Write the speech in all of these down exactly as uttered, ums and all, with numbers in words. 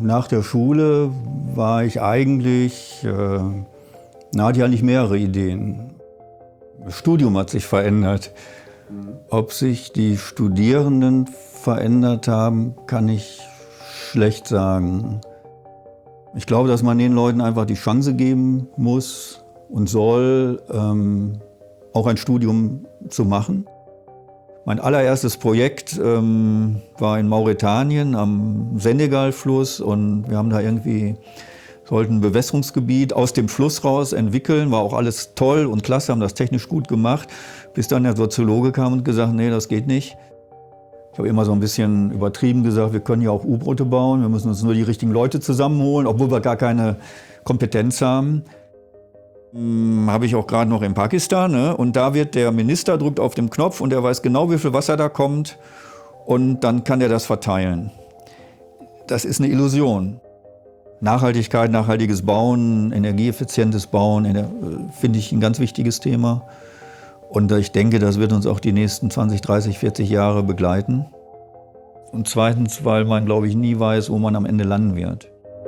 Nach der Schule war ich eigentlich, äh, na, hatte ich eigentlich mehrere Ideen. Das Studium hat sich verändert. Ob sich die Studierenden verändert haben, kann ich schlecht sagen. Ich glaube, dass man den Leuten einfach die Chance geben muss und soll, ähm, auch ein Studium zu machen. Mein allererstes Projekt ähm, war in Mauretanien am Senegalfluss und wir haben da irgendwie, sollten ein Bewässerungsgebiet aus dem Fluss raus entwickeln. War auch alles toll und klasse, haben das technisch gut gemacht, bis dann der Soziologe kam und gesagt, nee, das geht nicht. Ich habe immer so ein bisschen übertrieben gesagt, wir können ja auch U-Boote bauen, wir müssen uns nur die richtigen Leute zusammenholen, obwohl wir gar keine Kompetenz haben. Hm, habe ich auch gerade noch in Pakistan, ne? Und da wird der Minister, drückt auf den Knopf und er weiß genau, wie viel Wasser da kommt und dann kann er das verteilen. Das ist eine Illusion. Nachhaltigkeit, nachhaltiges Bauen, energieeffizientes Bauen, finde ich ein ganz wichtiges Thema. Und ich denke, das wird uns auch die nächsten zwanzig, dreißig, vierzig Jahre begleiten. Und zweitens, weil man, glaube ich, nie weiß, wo man am Ende landen wird.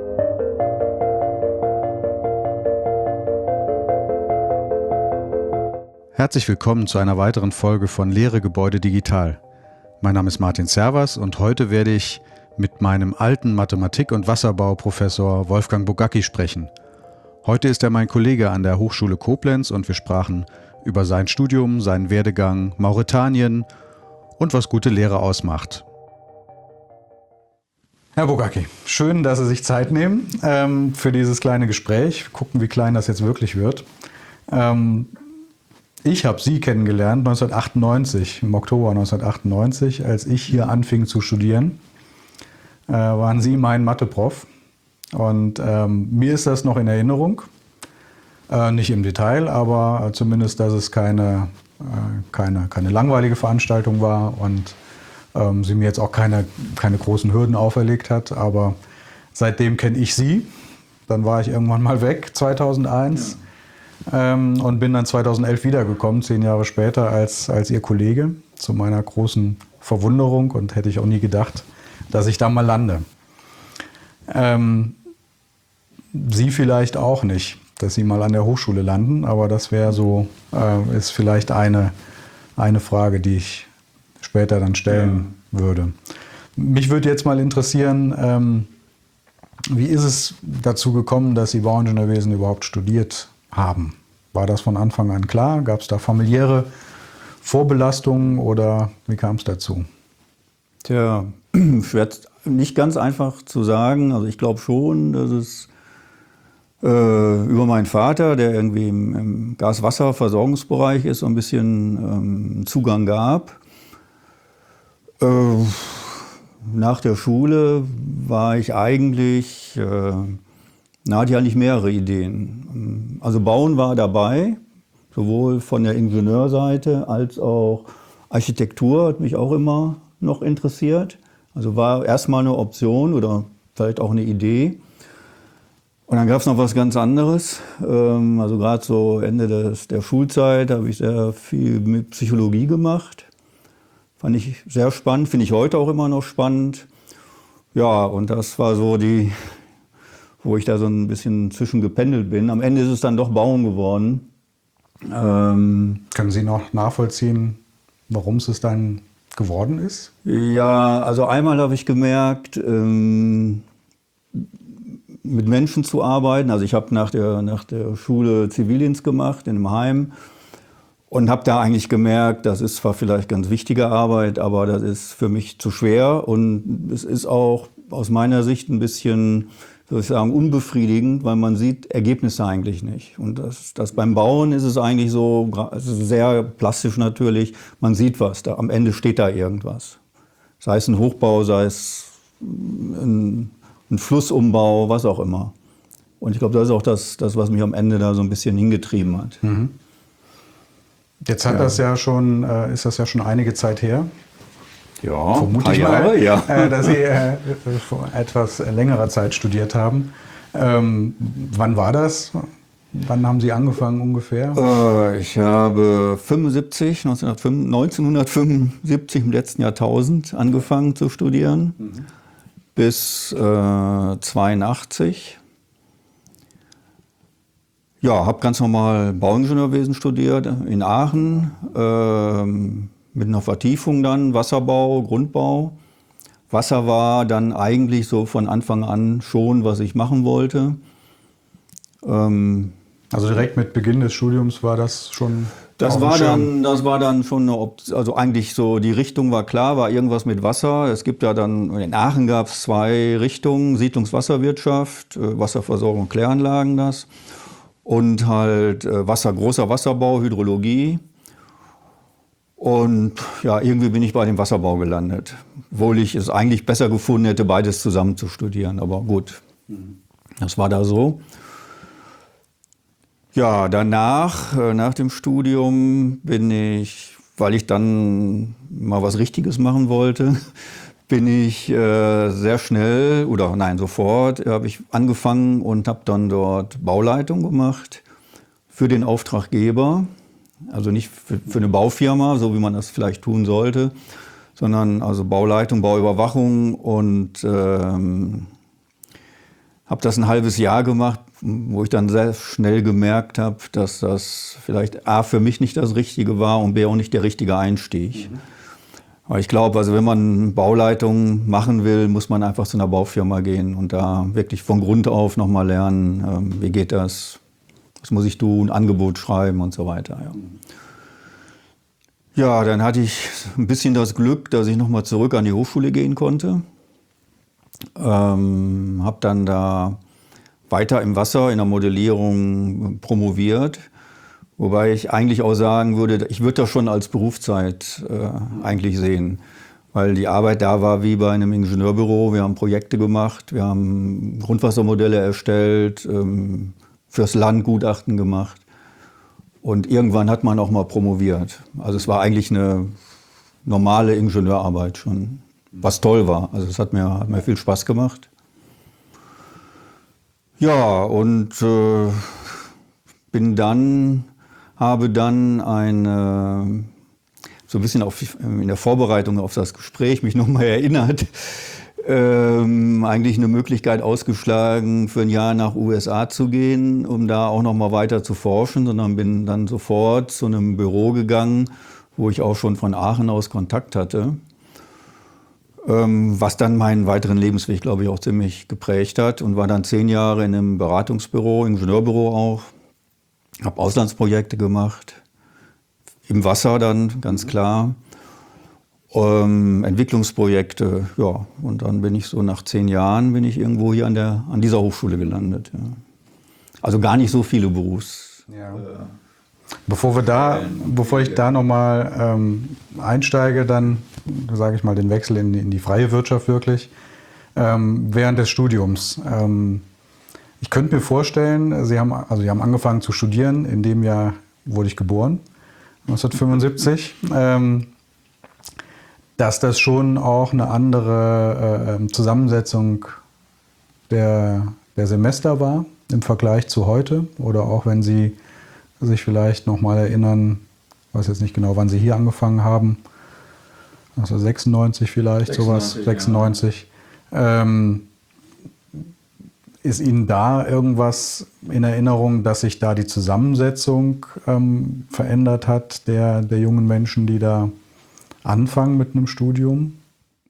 Herzlich willkommen zu einer weiteren Folge von Lehre Gebäude digital. Mein Name ist Martin Servas und heute werde ich mit meinem alten Mathematik- und Wasserbauprofessor Wolfgang Bogacki sprechen. Heute ist er mein Kollege an der Hochschule Koblenz und wir sprachen über sein Studium, seinen Werdegang, Mauretanien und was gute Lehre ausmacht. Herr Bogacki, schön, dass Sie sich Zeit nehmen ähm, für dieses kleine Gespräch. Gucken, wie klein das jetzt wirklich wird. Ähm, Ich habe Sie kennengelernt neunzehnhundertachtundneunzig, im Oktober neunzehnhundertachtundneunzig, als ich hier anfing zu studieren, äh, waren Sie mein Mathe-Prof. Und ähm, mir ist das noch in Erinnerung, äh, nicht im Detail, aber zumindest, dass es keine, äh, keine, keine langweilige Veranstaltung war und ähm, sie mir jetzt auch keine, keine großen Hürden auferlegt hat. Aber seitdem kenne ich Sie. Dann war ich irgendwann mal weg, zweitausendeins. Ja. Ähm, und bin dann zweitausendelf wiedergekommen, zehn Jahre später, als, als Ihr Kollege, zu meiner großen Verwunderung und hätte ich auch nie gedacht, dass ich da mal lande. Ähm, Sie vielleicht auch nicht, dass Sie mal an der Hochschule landen, aber das wäre so, äh, ist vielleicht eine, eine Frage, die ich später dann stellen ja. würde. Mich würde jetzt mal interessieren, ähm, wie ist es dazu gekommen, dass Sie Bauingenieurwesen überhaupt studiert haben? War das von Anfang an klar? Gab es da familiäre Vorbelastungen oder wie kam es dazu? Tja, schwer, nicht ganz einfach zu sagen. Also ich glaube schon, dass es äh, über meinen Vater, der irgendwie im, im Gas-Wasser-Versorgungsbereich ist, so ein bisschen ähm, Zugang gab. Äh, nach der Schule war ich eigentlich... Äh, Na, hatte ich eigentlich mehrere Ideen. Also Bauen war dabei, sowohl von der Ingenieurseite als auch Architektur hat mich auch immer noch interessiert. Also war erstmal eine Option oder vielleicht auch eine Idee. Und dann gab es noch was ganz anderes. Also gerade so Ende des, der Schulzeit habe ich sehr viel mit Psychologie gemacht. Fand ich sehr spannend, finde ich heute auch immer noch spannend. Ja, und das war so die... wo ich da so ein bisschen zwischengependelt bin. Am Ende ist es dann doch Bauen geworden. Ähm, Können Sie noch nachvollziehen, warum es dann geworden ist? Ja, also einmal habe ich gemerkt, ähm, mit Menschen zu arbeiten. Also ich habe nach der, nach der Schule Zivildienst gemacht in einem Heim und habe da eigentlich gemerkt, das ist zwar vielleicht ganz wichtige Arbeit, aber das ist für mich zu schwer und es ist auch aus meiner Sicht ein bisschen, soll ich sagen, unbefriedigend, weil man sieht Ergebnisse eigentlich nicht. Und das, das beim Bauen ist es eigentlich so, es ist sehr plastisch natürlich, man sieht was, da, am Ende steht da irgendwas. Sei es ein Hochbau, sei es ein, ein Flussumbau, was auch immer. Und ich glaube, das ist auch das, das, was mich am Ende da so ein bisschen hingetrieben hat. Mhm. Jetzt hat ja. das ja schon, äh, ist das ja schon einige Zeit her. Ja, vermute ich Jahre, mal, ja. äh, dass Sie äh, vor etwas längerer Zeit studiert haben. Ähm, wann war das? Wann haben Sie angefangen ungefähr? Äh, ich habe fünfundsiebzig, neunzehnhundertfünfundsiebzig im letzten Jahrtausend angefangen zu studieren. Mhm. bis äh, zweiundachtzig. Ja, habe ganz normal Bauingenieurwesen studiert in Aachen, äh, mit einer Vertiefung dann, Wasserbau, Grundbau. Wasser war dann eigentlich so von Anfang an schon, was ich machen wollte. Ähm, also direkt mit Beginn des Studiums war das schon... Das war, dann, das war dann schon eine Option, also eigentlich so, die Richtung war klar, war irgendwas mit Wasser. Es gibt ja dann, in Aachen gab es zwei Richtungen, Siedlungswasserwirtschaft, Wasserversorgung und Kläranlagen das. Und halt Wasser, großer Wasserbau, Hydrologie. Und ja, irgendwie bin ich bei dem Wasserbau gelandet. Obwohl ich es eigentlich besser gefunden hätte, beides zusammen zu studieren. Aber gut, das war da so. Ja, danach, nach dem Studium, bin ich, weil ich dann mal was Richtiges machen wollte, bin ich äh, sehr schnell, oder nein, sofort, habe ich angefangen und habe dann dort Bauleitung gemacht für den Auftraggeber. Also nicht für, für eine Baufirma, so wie man das vielleicht tun sollte, sondern also Bauleitung, Bauüberwachung und ähm, habe das ein halbes Jahr gemacht, wo ich dann sehr schnell gemerkt habe, dass das vielleicht A für mich nicht das Richtige war und B auch nicht der richtige Einstieg. Mhm. Aber ich glaube, also wenn man Bauleitung machen will, muss man einfach zu einer Baufirma gehen und da wirklich von Grund auf nochmal lernen, ähm, wie geht das, was muss ich tun, Angebot schreiben und so weiter. Ja. Mhm. Ja, dann hatte ich ein bisschen das Glück, dass ich nochmal zurück an die Hochschule gehen konnte. Ähm, habe dann da weiter im Wasser in der Modellierung promoviert, wobei ich eigentlich auch sagen würde, ich würde das schon als Berufszeit äh, eigentlich sehen, weil die Arbeit da war wie bei einem Ingenieurbüro. Wir haben Projekte gemacht, wir haben Grundwassermodelle erstellt, ähm, fürs Land Gutachten gemacht und irgendwann hat man auch mal promoviert. Also es war eigentlich eine normale Ingenieurarbeit schon. Was toll war. Also es hat mir, hat mir viel Spaß gemacht. Ja, und äh, bin dann, habe dann eine, so ein bisschen auf, in der Vorbereitung auf das Gespräch mich nochmal erinnert, ähm, eigentlich eine Möglichkeit ausgeschlagen, für ein Jahr nach U S A zu gehen, um da auch nochmal weiter zu forschen, sondern bin dann sofort zu einem Büro gegangen, wo ich auch schon von Aachen aus Kontakt hatte. Was dann meinen weiteren Lebensweg, glaube ich, auch ziemlich geprägt hat und war dann zehn Jahre in einem Beratungsbüro, Ingenieurbüro auch. Habe Auslandsprojekte gemacht, im Wasser dann, ganz klar. Ähm, Entwicklungsprojekte, ja. Und dann bin ich so nach zehn Jahren bin ich irgendwo hier an, der, an dieser Hochschule gelandet. Ja. Also gar nicht so viele Berufs... Ja. Äh, Bevor wir da, bevor ich da nochmal ähm, einsteige, dann sage ich mal den Wechsel in die, in die freie Wirtschaft wirklich, ähm, während des Studiums. Ähm, ich könnte mir vorstellen, Sie haben, also Sie haben angefangen zu studieren, in dem Jahr wurde ich geboren, neunzehnhundertfünfundsiebzig, ähm, dass das schon auch eine andere äh, Zusammensetzung der, der Semester war im Vergleich zu heute, oder auch wenn Sie sich vielleicht noch mal erinnern, ich weiß jetzt nicht genau, wann Sie hier angefangen haben, also sechsundneunzig vielleicht, sechsundneunzig, sowas, sechsundneunzig. Ja. Ähm, ist Ihnen da irgendwas in Erinnerung, dass sich da die Zusammensetzung ähm, verändert hat, der, der jungen Menschen, die da anfangen mit einem Studium?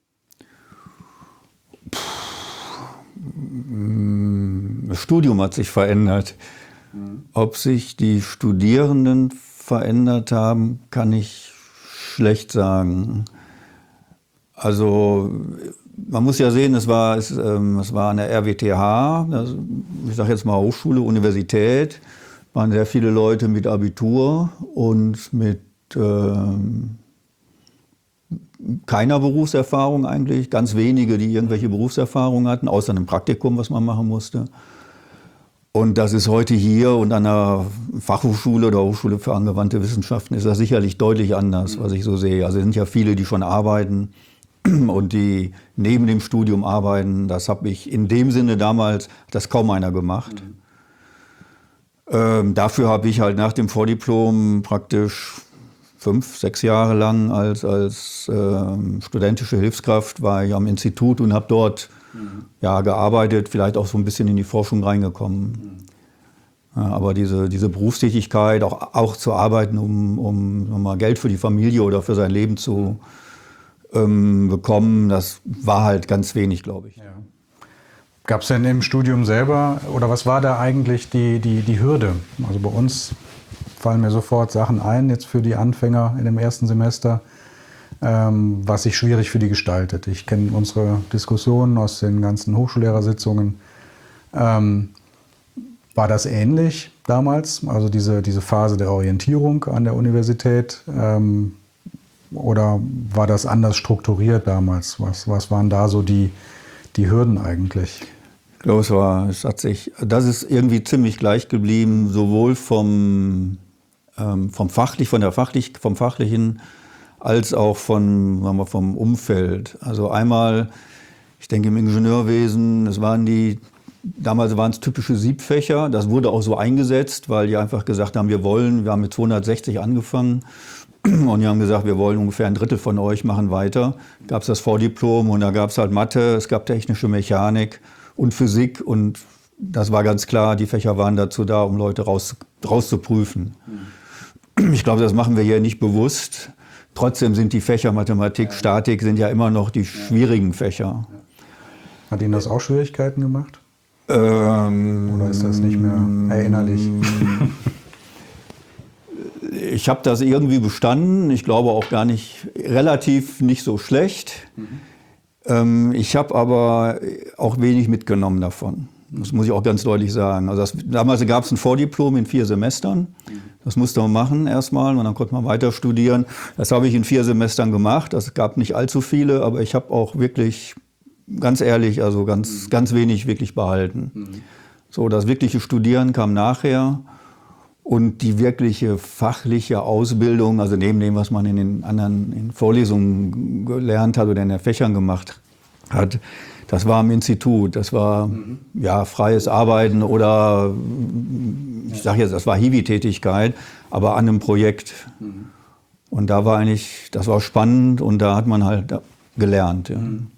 Das Studium hat sich verändert. Ob sich die Studierenden verändert haben, kann ich schlecht sagen. Also man muss ja sehen, es war, es, ähm, es war eine R W T H, das, ich sage jetzt mal Hochschule, Universität, waren sehr viele Leute mit Abitur und mit ähm, keiner Berufserfahrung eigentlich, ganz wenige, die irgendwelche Berufserfahrung hatten, außer einem Praktikum, was man machen musste. Und das ist heute hier und an der Fachhochschule oder Hochschule für angewandte Wissenschaften ist das sicherlich deutlich anders, was ich so sehe. Also es sind ja viele, die schon arbeiten und die neben dem Studium arbeiten. Das habe ich in dem Sinne damals, das kaum einer gemacht. Mhm. Ähm, dafür habe ich halt nach dem Vordiplom praktisch fünf, sechs Jahre lang als, als ähm, studentische Hilfskraft war ich am Institut und habe dort ja, gearbeitet, vielleicht auch so ein bisschen in die Forschung reingekommen. Ja, aber diese, diese Berufstätigkeit, auch, auch zu arbeiten, um, um nochmal Geld für die Familie oder für sein Leben zu ähm, bekommen, das war halt ganz wenig, glaube ich. Ja. Gab es denn im Studium selber, oder was war da eigentlich die, die, die Hürde? Also bei uns fallen mir sofort Sachen ein, jetzt für die Anfänger in dem ersten Semester, ähm, was sich schwierig für die gestaltet. Ich kenne unsere Diskussionen aus den ganzen Hochschullehrersitzungen. Ähm, war das ähnlich damals, also diese, diese Phase der Orientierung an der Universität? Ähm, oder war das anders strukturiert damals? Was, was waren da so die, die Hürden eigentlich? Ich glaube, es war, es hat sich, das ist irgendwie ziemlich gleich geblieben, sowohl vom, ähm, vom fachlich, von der fachlich, vom fachlichen, als auch von, sagen wir, vom Umfeld. Also einmal, ich denke im Ingenieurwesen, es waren die, damals waren es typische Siebfächer, das wurde auch so eingesetzt, weil die einfach gesagt haben, wir wollen, wir haben mit zweihundertsechzig angefangen und die haben gesagt, wir wollen ungefähr ein Drittel von euch machen weiter. Gab es das Vordiplom und da gab es halt Mathe, es gab technische Mechanik und Physik und das war ganz klar, die Fächer waren dazu da, um Leute raus, rauszuprüfen. Mhm. Ich glaube, das machen wir hier nicht bewusst. Trotzdem sind die Fächer Mathematik, ja. Statik sind ja immer noch die schwierigen Fächer. Hat Ihnen das auch Schwierigkeiten gemacht? Ähm, Oder ist das nicht mehr erinnerlich? Ich habe das irgendwie bestanden. Ich glaube auch gar nicht, relativ nicht so schlecht. Mhm. Ähm, ich habe aber auch wenig mitgenommen davon. Das muss ich auch ganz deutlich sagen. Also das, damals gab es ein Vordiplom in vier Semestern. Das musste man machen erstmal und dann konnte man weiter studieren. Das habe ich in vier Semestern gemacht. Das gab nicht allzu viele, aber ich habe auch wirklich, ganz ehrlich, also ganz, mhm. ganz wenig wirklich behalten. Mhm. So, das wirkliche Studieren kam nachher und die wirkliche fachliche Ausbildung, also neben dem, was man in den anderen in Vorlesungen gelernt hat oder in den Fächern gemacht hat, das war im Institut, das war mhm. ja, freies Arbeiten oder, ich sage jetzt, das war Hiwi-Tätigkeit, aber an einem Projekt. Mhm. Und da war eigentlich, das war spannend und da hat man halt gelernt. Ja. Mhm.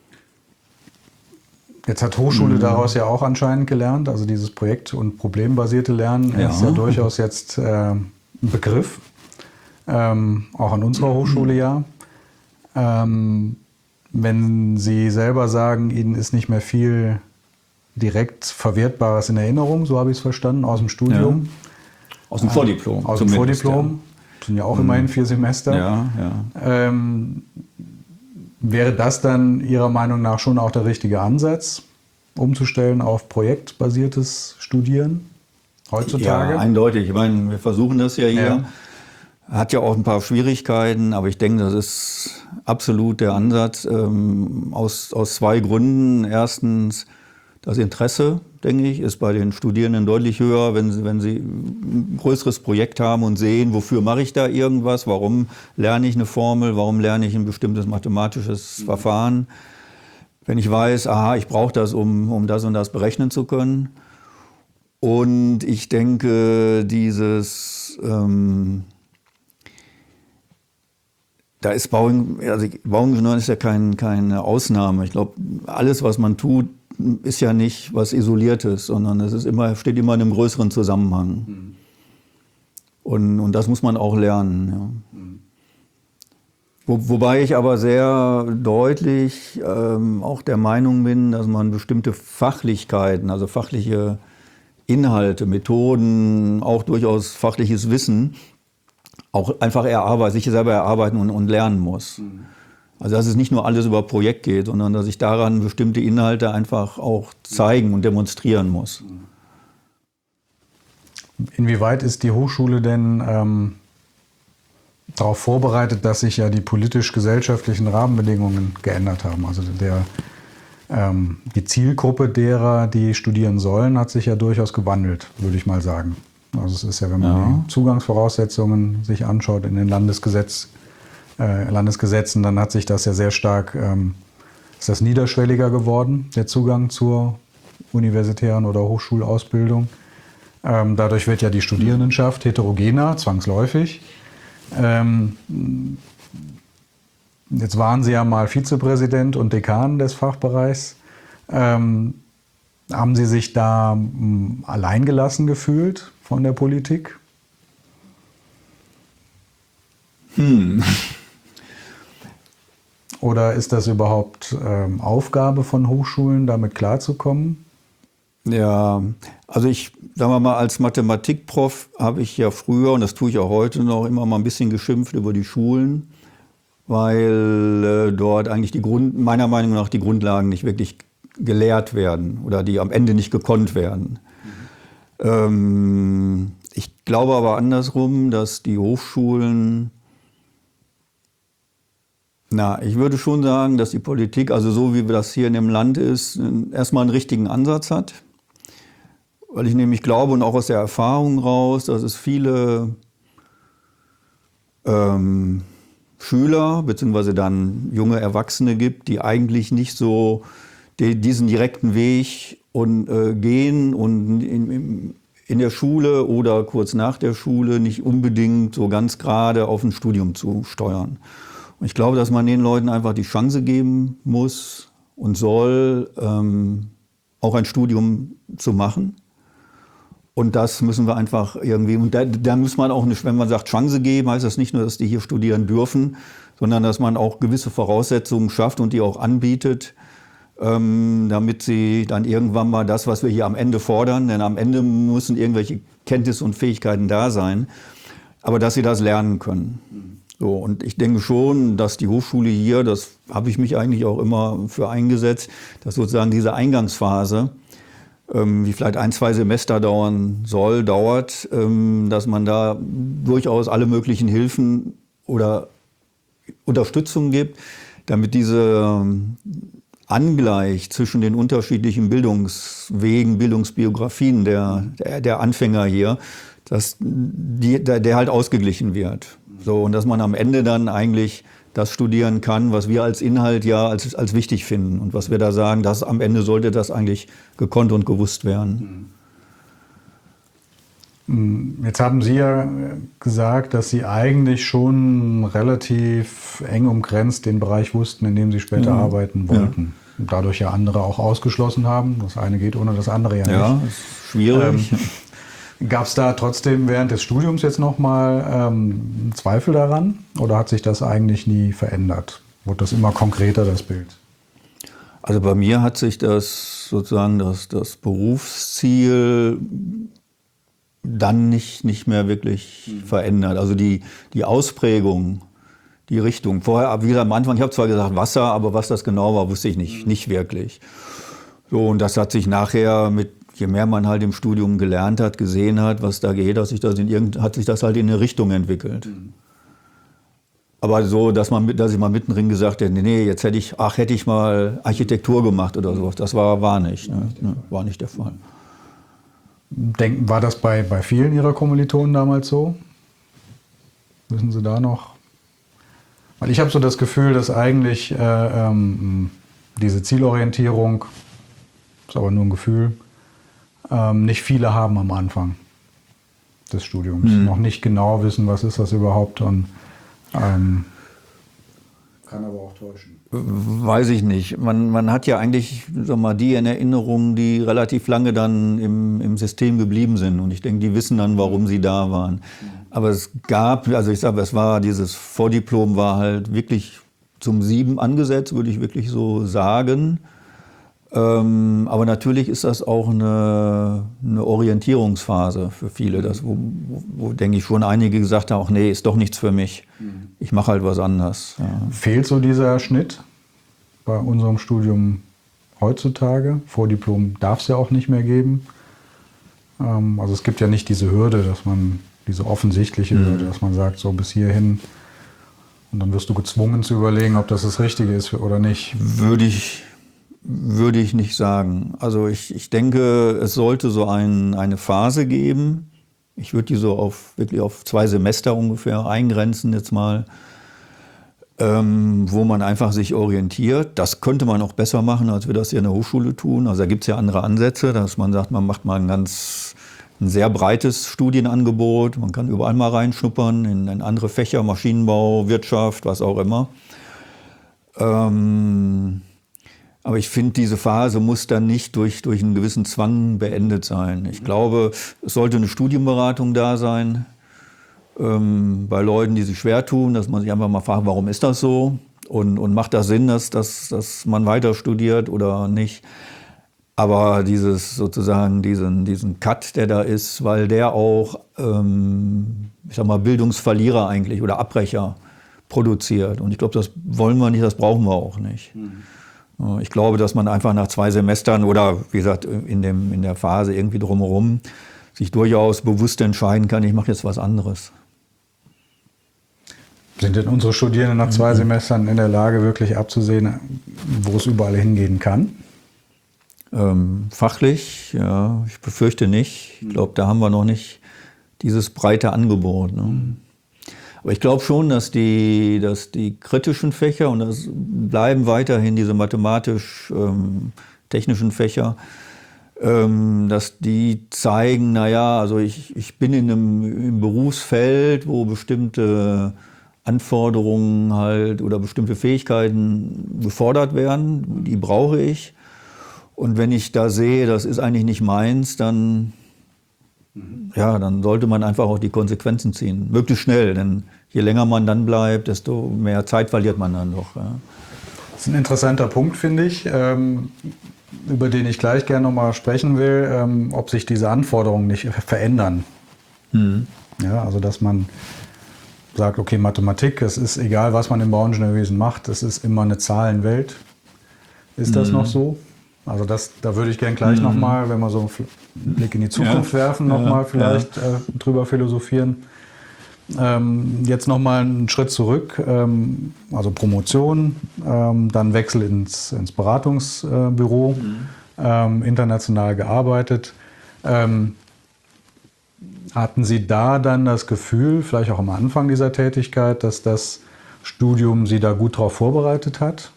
Jetzt hat Hochschule mhm. daraus ja auch anscheinend gelernt, also dieses Projekt- und problembasierte Lernen ja. ist ja durchaus jetzt äh, ein Begriff, ähm, auch an unserer Hochschule ja. Ähm, Wenn Sie selber sagen, Ihnen ist nicht mehr viel direkt Verwertbares in Erinnerung, so habe ich es verstanden, aus dem Studium. Ja. Aus dem Vordiplom. Aus dem Vordiplom. Das sind ja auch mhm. immerhin vier Semester. Ja, ja. Ähm, wäre das dann Ihrer Meinung nach schon auch der richtige Ansatz, umzustellen auf projektbasiertes Studieren heutzutage? Ja, eindeutig. Ich meine, wir versuchen das ja hier. Ja. Hat ja auch ein paar Schwierigkeiten, aber ich denke, das ist absolut der Ansatz ähm, aus, aus zwei Gründen. Erstens, das Interesse, denke ich, ist bei den Studierenden deutlich höher, wenn sie, wenn sie ein größeres Projekt haben und sehen, wofür mache ich da irgendwas, warum lerne ich eine Formel, warum lerne ich ein bestimmtes mathematisches mhm. Verfahren. Wenn ich weiß, aha, ich brauche das, um, um das und das berechnen zu können. Und ich denke, dieses... Ähm, Da ist Bauing, also Bauingenieur ist ja kein, keine Ausnahme. Ich glaube, alles, was man tut, ist ja nicht was Isoliertes, sondern es ist immer, steht immer in einem größeren Zusammenhang. Mhm. Und, und das muss man auch lernen. Ja. Mhm. Wo, wobei ich aber sehr deutlich ähm, auch der Meinung bin, dass man bestimmte Fachlichkeiten, also fachliche Inhalte, Methoden, auch durchaus fachliches Wissen, auch einfach erarbeiten, sich selber erarbeiten und, und lernen muss. Mhm. Also dass es nicht nur alles über Projekt geht, sondern dass ich daran bestimmte Inhalte einfach auch zeigen und demonstrieren muss. Inwieweit ist die Hochschule denn ähm, darauf vorbereitet, dass sich ja die politisch-gesellschaftlichen Rahmenbedingungen geändert haben? Also der, ähm, die Zielgruppe derer, die studieren sollen, hat sich ja durchaus gewandelt, würde ich mal sagen. Also es ist ja, wenn man ja. die Zugangsvoraussetzungen sich anschaut in den Landesgesetz, äh, Landesgesetzen, dann hat sich das ja sehr stark, ähm, ist das niederschwelliger geworden, der Zugang zur universitären oder Hochschulausbildung. Ähm, dadurch wird ja die Studierendenschaft heterogener, zwangsläufig. Ähm, jetzt waren Sie ja mal Vizepräsident und Dekan des Fachbereichs. Ähm, haben Sie sich da mh, alleingelassen gefühlt von der Politik? Hm. Oder ist das überhaupt ähm, Aufgabe von Hochschulen, damit klarzukommen? Ja, also ich, sagen wir mal, als Mathematikprof habe ich ja früher, und das tue ich auch heute noch, immer mal ein bisschen geschimpft über die Schulen, weil äh, dort eigentlich die Grund, meiner Meinung nach die Grundlagen nicht wirklich gelehrt werden oder die am Ende nicht gekonnt werden. Mhm. Ähm, ich glaube aber andersrum, dass die Hochschulen, na, ich würde schon sagen, dass die Politik, also so wie das hier in dem Land ist, erstmal einen richtigen Ansatz hat. Weil ich nämlich glaube und auch aus der Erfahrung raus, dass es viele ähm, Schüler bzw. dann junge Erwachsene gibt, die eigentlich nicht so die, diesen direkten Weg und, äh, gehen und in, in, in der Schule oder kurz nach der Schule nicht unbedingt so ganz gerade auf ein Studium zu steuern. Und ich glaube, dass man den Leuten einfach die Chance geben muss und soll, ähm, auch ein Studium zu machen. Und das müssen wir einfach irgendwie, und da, da muss man auch nicht, wenn man sagt Chance geben, heißt das nicht nur, dass die hier studieren dürfen, sondern dass man auch gewisse Voraussetzungen schafft und die auch anbietet, ähm, damit sie dann irgendwann mal das, was wir hier am Ende fordern, denn am Ende müssen irgendwelche Kenntnisse und Fähigkeiten da sein, aber dass sie das lernen können. So, und ich denke schon, dass die Hochschule hier, das habe ich mich eigentlich auch immer für eingesetzt, dass sozusagen diese Eingangsphase, wie vielleicht ein, zwei Semester dauern soll, dauert, dass man da durchaus alle möglichen Hilfen oder Unterstützung gibt, damit dieser Angleich zwischen den unterschiedlichen Bildungswegen, Bildungsbiografien der, der, der Anfänger hier, dass die, der, der halt ausgeglichen wird. So, und dass man am Ende dann eigentlich das studieren kann, was wir als Inhalt ja als, als wichtig finden und was wir da sagen, dass am Ende sollte das eigentlich gekonnt und gewusst werden. Jetzt haben Sie ja gesagt, dass Sie eigentlich schon relativ eng umgrenzt den Bereich wussten, in dem Sie später mhm. arbeiten wollten. Ja. Und dadurch ja andere auch ausgeschlossen haben. Das eine geht ohne das andere ja nicht. Ja, ist schwierig. Ähm, Gab es da trotzdem während des Studiums jetzt nochmal ähm, Zweifel daran? Oder hat sich das eigentlich nie verändert? Wurde das immer konkreter, das Bild? Also bei mir hat sich das sozusagen das, das Berufsziel dann nicht, nicht mehr wirklich mhm. verändert. Also die, die Ausprägung, die Richtung. Vorher, wie gesagt, am Anfang, ich habe zwar gesagt Wasser, aber was das genau war, wusste ich nicht, mhm. nicht wirklich. So, und das hat sich nachher mit je mehr man halt im Studium gelernt hat, gesehen hat, was da geht, hat sich das, in irgend, hat sich das halt in eine Richtung entwickelt. Mhm. Aber so, dass, man, dass ich mal mittendrin gesagt hätte, nee, jetzt hätte ich, ach, hätte ich mal Architektur gemacht oder sowas. Das war, war nicht, ne? Ne, war nicht der Fall. Denken, war das bei, bei vielen Ihrer Kommilitonen damals so? Wissen Sie da noch? Weil ich habe so das Gefühl, dass eigentlich äh, ähm, diese Zielorientierung, ist aber nur ein Gefühl, Ähm, nicht viele haben am Anfang des Studiums. Mhm. Noch nicht genau wissen, was ist das überhaupt. Und, ähm, kann aber auch täuschen. Weiß ich nicht. Man, man hat ja eigentlich, sag mal, die in Erinnerung, die relativ lange dann im, im System geblieben sind. Und ich denke, die wissen dann, warum sie da waren. Mhm. Aber es gab, also ich sage, es war dieses Vordiplom war halt wirklich zum Sieben angesetzt, würde ich wirklich so sagen. Ähm, aber natürlich ist das auch eine, eine Orientierungsphase für viele, das, wo, wo, wo, denke ich, schon einige gesagt haben, ach nee, ist doch nichts für mich, ich mache halt was anderes. Ja. Fehlt so dieser Schnitt bei unserem Studium heutzutage? Vordiplom darf es ja auch nicht mehr geben. Ähm, also es gibt ja nicht diese Hürde, dass man, diese offensichtliche mhm. Hürde, dass man sagt, so bis hierhin. Und dann wirst du gezwungen zu überlegen, ob das das Richtige ist oder nicht. Würde ich... Würde ich nicht sagen. Also ich, ich denke, es sollte so ein, eine Phase geben. Ich würde die so auf, wirklich auf zwei Semester ungefähr eingrenzen jetzt mal, ähm, wo man einfach sich orientiert. Das könnte man auch besser machen, als wir das hier in der Hochschule tun. Also da gibt es ja andere Ansätze, dass man sagt, man macht mal ein ganz ein sehr breites Studienangebot. Man kann überall mal reinschnuppern, in, in andere Fächer, Maschinenbau, Wirtschaft, was auch immer. Ähm, Aber ich finde, diese Phase muss dann nicht durch, durch einen gewissen Zwang beendet sein. Ich glaube, es sollte eine Studienberatung da sein, ähm, bei Leuten, die sich schwer tun, dass man sich einfach mal fragt, warum ist das so? Und, und macht das Sinn, dass, dass, dass man weiter studiert oder nicht? Aber dieses sozusagen, diesen, diesen Cut, der da ist, weil der auch, ähm, ich sag mal, Bildungsverlierer eigentlich oder Abbrecher produziert. Und ich glaube, das wollen wir nicht, das brauchen wir auch nicht. Mhm. Ich glaube, dass man einfach nach zwei Semestern oder, wie gesagt, in, dem, in der Phase irgendwie drumherum sich durchaus bewusst entscheiden kann, ich mache jetzt was anderes. Sind denn unsere Studierenden nach zwei mhm. Semestern in der Lage, wirklich abzusehen, wo es überall hingehen kann? Ähm, fachlich, ja, ich befürchte nicht. Ich glaube, da haben wir noch nicht dieses breite Angebot. Ne? Mhm. Aber ich glaube schon, dass die, dass die kritischen Fächer, und das bleiben weiterhin diese mathematisch-technischen ähm, Fächer, ähm, dass die zeigen, naja, also ich, ich bin in einem im Berufsfeld, wo bestimmte Anforderungen halt oder bestimmte Fähigkeiten gefordert werden, die brauche ich. Und wenn ich da sehe, das ist eigentlich nicht meins, dann, mhm. ja, dann sollte man einfach auch die Konsequenzen ziehen. Möglichst schnell, denn je länger man dann bleibt, desto mehr Zeit verliert man dann doch. Ja. Das ist ein interessanter Punkt, finde ich, ähm, über den ich gleich gerne noch mal sprechen will, ähm, ob sich diese Anforderungen nicht verändern. Mhm. Ja, also dass man sagt, okay, Mathematik, es ist egal, was man im Bauingenieurwesen macht, es ist immer eine Zahlenwelt. Ist das mhm. noch so? Also das, da würde ich gerne gleich mhm. nochmal, wenn wir so einen Blick in die Zukunft ja. werfen, nochmal ja. vielleicht ja. Äh, drüber philosophieren. Ähm, jetzt nochmal einen Schritt zurück, ähm, also Promotion, ähm, dann Wechsel ins, ins Beratungsbüro, mhm. ähm, international gearbeitet. Ähm, hatten Sie da dann das Gefühl, vielleicht auch am Anfang dieser Tätigkeit, dass das Studium Sie da gut darauf vorbereitet hat?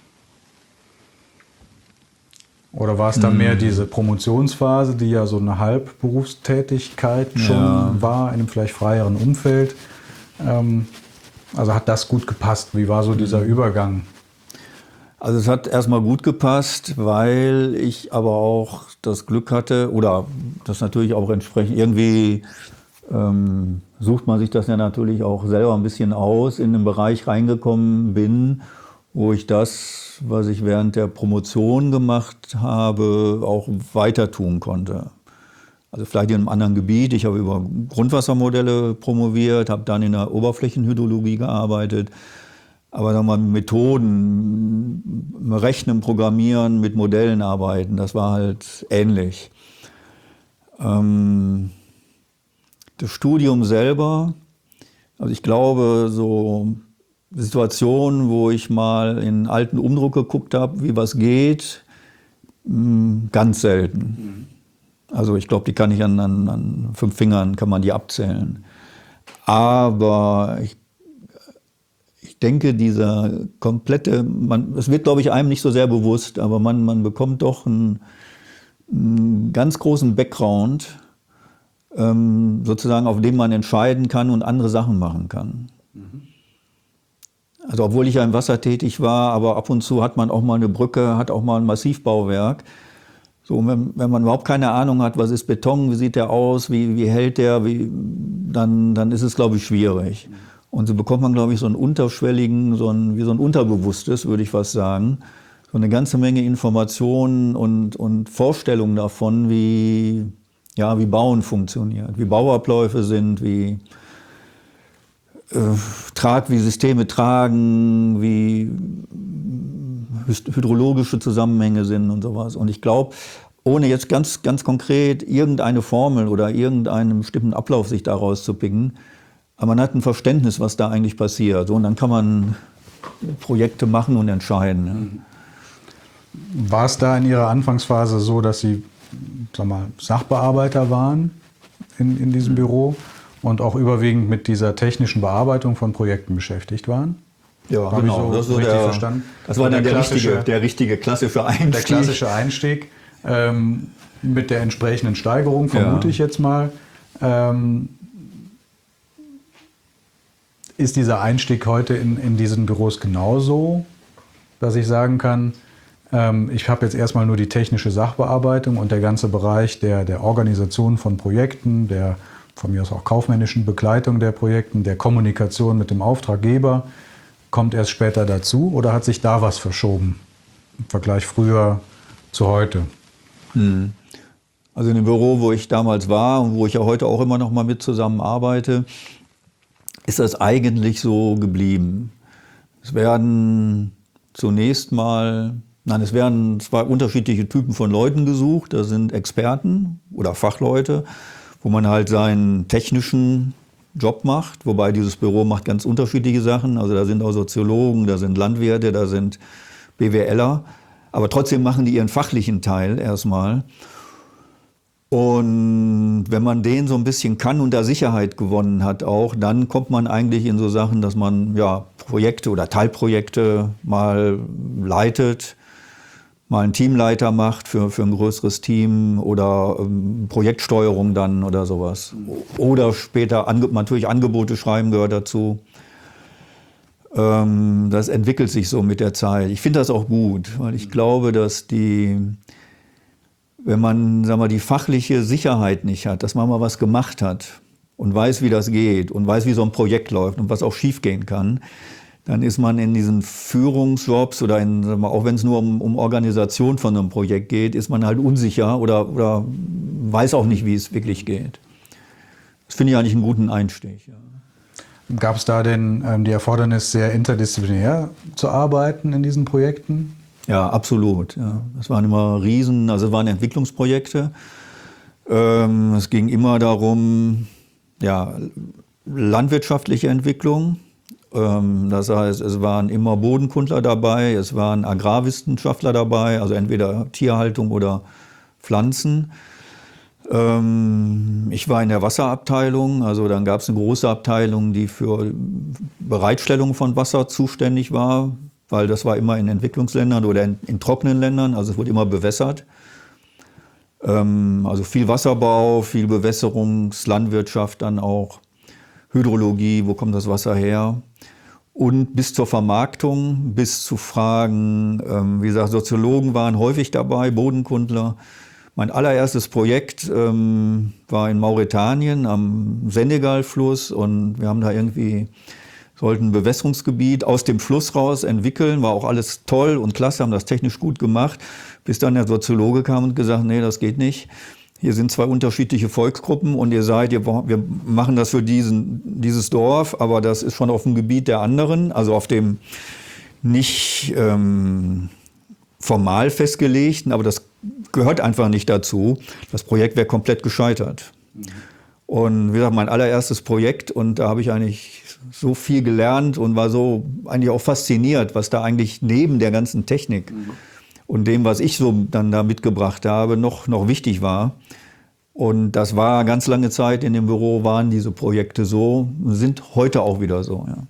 Oder war es dann mehr diese Promotionsphase, die ja so eine Halbberufstätigkeit schon ja. war, in einem vielleicht freieren Umfeld? Ähm, also hat das gut gepasst? Wie war so dieser Übergang? Also es hat erstmal gut gepasst, weil ich aber auch das Glück hatte, oder das natürlich auch entsprechend, irgendwie ähm, sucht man sich das ja natürlich auch selber ein bisschen aus, in den Bereich reingekommen bin, wo ich das, was ich während der Promotion gemacht habe, auch weiter tun konnte. Also vielleicht in einem anderen Gebiet. Ich habe über Grundwassermodelle promoviert, habe dann in der Oberflächenhydrologie gearbeitet. Aber sagen wir mal, Methoden, Rechnen, Programmieren, mit Modellen arbeiten, das war halt ähnlich. Ähm, das Studium selber, also ich glaube, so Situationen, wo ich mal in alten Umdruck geguckt habe, wie was geht, ganz selten. Also ich glaube, die kann ich an, an, an fünf Fingern, kann man die abzählen. Aber ich, ich denke, dieser komplette, man, es wird, glaube ich, einem nicht so sehr bewusst, aber man, man bekommt doch einen, einen ganz großen Background, ähm, sozusagen, auf dem man entscheiden kann und andere Sachen machen kann. Mhm. Also obwohl ich ja im Wasser tätig war, aber ab und zu hat man auch mal eine Brücke, hat auch mal ein Massivbauwerk. So, wenn, wenn man überhaupt keine Ahnung hat, was ist Beton, wie sieht der aus, wie, wie hält der, wie, dann, dann ist es, glaube ich, schwierig. Und so bekommt man, glaube ich, so einen unterschwelligen, so ein, wie so ein Unterbewusstes, würde ich fast sagen, so eine ganze Menge Informationen und, und Vorstellungen davon, wie, ja, wie Bauen funktioniert, wie Bauabläufe sind, wie Trag, wie Systeme tragen, wie hydrologische Zusammenhänge sind und sowas. Und ich glaube, ohne jetzt ganz, ganz konkret irgendeine Formel oder irgendeinen bestimmten Ablauf sich daraus zu picken, aber man hat ein Verständnis, was da eigentlich passiert. So, und dann kann man Projekte machen und entscheiden. War es da in Ihrer Anfangsphase so, dass Sie, sag mal, Sachbearbeiter waren in, in diesem Büro? Und auch überwiegend mit dieser technischen Bearbeitung von Projekten beschäftigt waren? Ja, Habe genau. Ich so das, so richtig der, verstanden? das war dann der, der, richtige, der richtige klassische Einstieg. Der klassische Einstieg ähm, mit der entsprechenden Steigerung, vermute ja. ich jetzt mal. Ähm, ist dieser Einstieg heute in, in diesen Büros genauso, dass ich sagen kann, Ähm, ich habe jetzt erstmal nur die technische Sachbearbeitung und der ganze Bereich der, der Organisation von Projekten, der von mir aus auch kaufmännischen Begleitung der Projekten, der Kommunikation mit dem Auftraggeber, kommt erst später dazu oder hat sich da was verschoben im Vergleich früher zu heute? Hm. Also in dem Büro, wo ich damals war und wo ich ja heute auch immer noch mal mit zusammenarbeite, ist das eigentlich so geblieben. Es werden zunächst mal, nein, es werden zwei unterschiedliche Typen von Leuten gesucht. Das sind Experten oder Fachleute, wo man halt seinen technischen Job macht, wobei dieses Büro macht ganz unterschiedliche Sachen. Also da sind auch Soziologen, da sind Landwirte, da sind BWLer, aber trotzdem machen die ihren fachlichen Teil erstmal. Und wenn man den so ein bisschen kann und da Sicherheit gewonnen hat auch, dann kommt man eigentlich in so Sachen, dass man ja Projekte oder Teilprojekte mal leitet, mal einen Teamleiter macht für, für ein größeres Team oder ähm, Projektsteuerung dann oder sowas. Oder später ange natürlich Angebote schreiben gehört dazu. Ähm, das entwickelt sich so mit der Zeit. Ich finde das auch gut, weil ich glaube, dass die, wenn man, sagen wir, die fachliche Sicherheit nicht hat, dass man mal was gemacht hat und weiß, wie das geht und weiß, wie so ein Projekt läuft und was auch schiefgehen kann, dann ist man in diesen Führungsjobs oder in, sagen wir, auch wenn es nur um, um Organisation von einem Projekt geht, ist man halt unsicher oder, oder weiß auch nicht, wie es wirklich geht. Das finde ich eigentlich einen guten Einstieg. Ja. Gab es da den, ähm, die Erfordernis, sehr interdisziplinär zu arbeiten in diesen Projekten? Ja, absolut. Ja. Das waren immer Riesen, also es waren Entwicklungsprojekte. Ähm, es ging immer darum, ja, landwirtschaftliche Entwicklung. Ähm, das heißt, es waren immer Bodenkundler dabei, es waren Agrarwissenschaftler dabei, also entweder Tierhaltung oder Pflanzen. Ähm, ich war in der Wasserabteilung, also dann gab es eine große Abteilung, die für Bereitstellung von Wasser zuständig war, weil das war immer in Entwicklungsländern oder in, in trockenen Ländern, also es wurde immer bewässert. Ähm, also viel Wasserbau, viel Bewässerungslandwirtschaft dann auch, Hydrologie, wo kommt das Wasser her? Und bis zur Vermarktung, bis zu Fragen, ähm, wie gesagt, Soziologen waren häufig dabei, Bodenkundler. Mein allererstes Projekt ähm, war in Mauretanien am Senegalfluss und wir haben da irgendwie, sollten ein Bewässerungsgebiet aus dem Fluss raus entwickeln, war auch alles toll und klasse, haben das technisch gut gemacht, bis dann der Soziologe kam und gesagt, nee, das geht nicht. Hier sind zwei unterschiedliche Volksgruppen und ihr seid, ihr, wir machen das für diesen, dieses Dorf, aber das ist schon auf dem Gebiet der anderen, also auf dem nicht ähm, formal festgelegten, aber das gehört einfach nicht dazu. Das Projekt wäre komplett gescheitert. Mhm. Und wie gesagt, mein allererstes Projekt und da habe ich eigentlich so viel gelernt und war so eigentlich auch fasziniert, was da eigentlich neben der ganzen Technik mhm. und dem, was ich so dann da mitgebracht habe, noch, noch wichtig war. Und das war ganz lange Zeit in dem Büro, waren diese Projekte so, sind heute auch wieder so. Ja.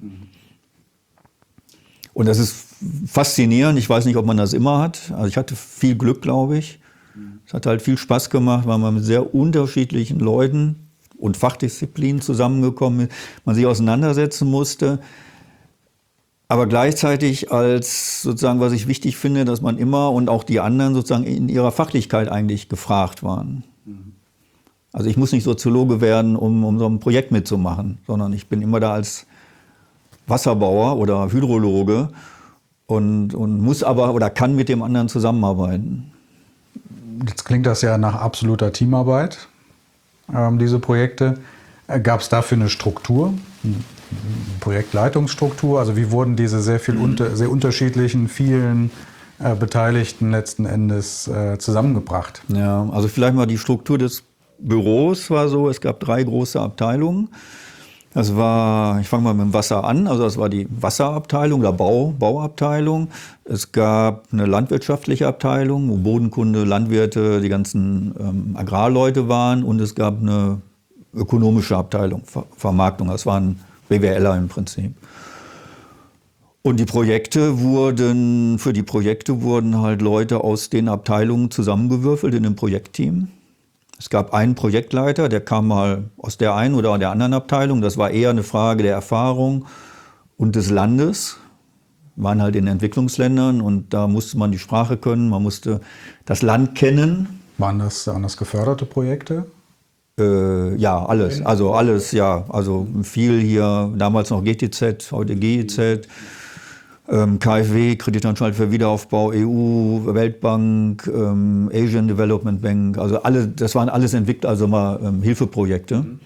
Und das ist faszinierend. Ich weiß nicht, ob man das immer hat. Also ich hatte viel Glück, glaube ich. Es hat halt viel Spaß gemacht, weil man mit sehr unterschiedlichen Leuten und Fachdisziplinen zusammengekommen ist, man sich auseinandersetzen musste. Aber gleichzeitig als sozusagen, was ich wichtig finde, dass man immer und auch die anderen sozusagen in ihrer Fachlichkeit eigentlich gefragt waren. Also ich muss nicht Soziologe werden, um, um so ein Projekt mitzumachen, sondern ich bin immer da als Wasserbauer oder Hydrologe und, und muss aber oder kann mit dem anderen zusammenarbeiten. Jetzt klingt das ja nach absoluter Teamarbeit, ähm, diese Projekte. Gab es dafür eine Struktur, eine Projektleitungsstruktur? Also wie wurden diese sehr, viel unter, sehr unterschiedlichen, vielen äh, Beteiligten letzten Endes äh, zusammengebracht? Ja, also vielleicht mal die Struktur des Büros war so, es gab drei große Abteilungen. Das war, ich fange mal mit dem Wasser an, also das war die Wasserabteilung oder Bau, Bauabteilung. Es gab eine landwirtschaftliche Abteilung, wo Bodenkunde, Landwirte, die ganzen ähm, Agrarleute waren und es gab eine ökonomische Abteilung, Ver Vermarktung, das waren BWLer im Prinzip. Und die Projekte wurden, für die Projekte wurden halt Leute aus den Abteilungen zusammengewürfelt in einem Projektteam. Es gab einen Projektleiter, der kam mal aus der einen oder der anderen Abteilung. Das war eher eine Frage der Erfahrung und des Landes. waren halt in Entwicklungsländern und da musste man die Sprache können, man musste das Land kennen. Waren das anders geförderte Projekte? Äh, ja, alles. Also alles, ja. Also viel hier, damals noch G T Z, heute G I Z, ähm, K f W, Kreditanstalt für Wiederaufbau, E U, Weltbank, ähm, Asian Development Bank. Also alle, das waren alles entwickelt, also mal ähm, Hilfeprojekte. Mhm.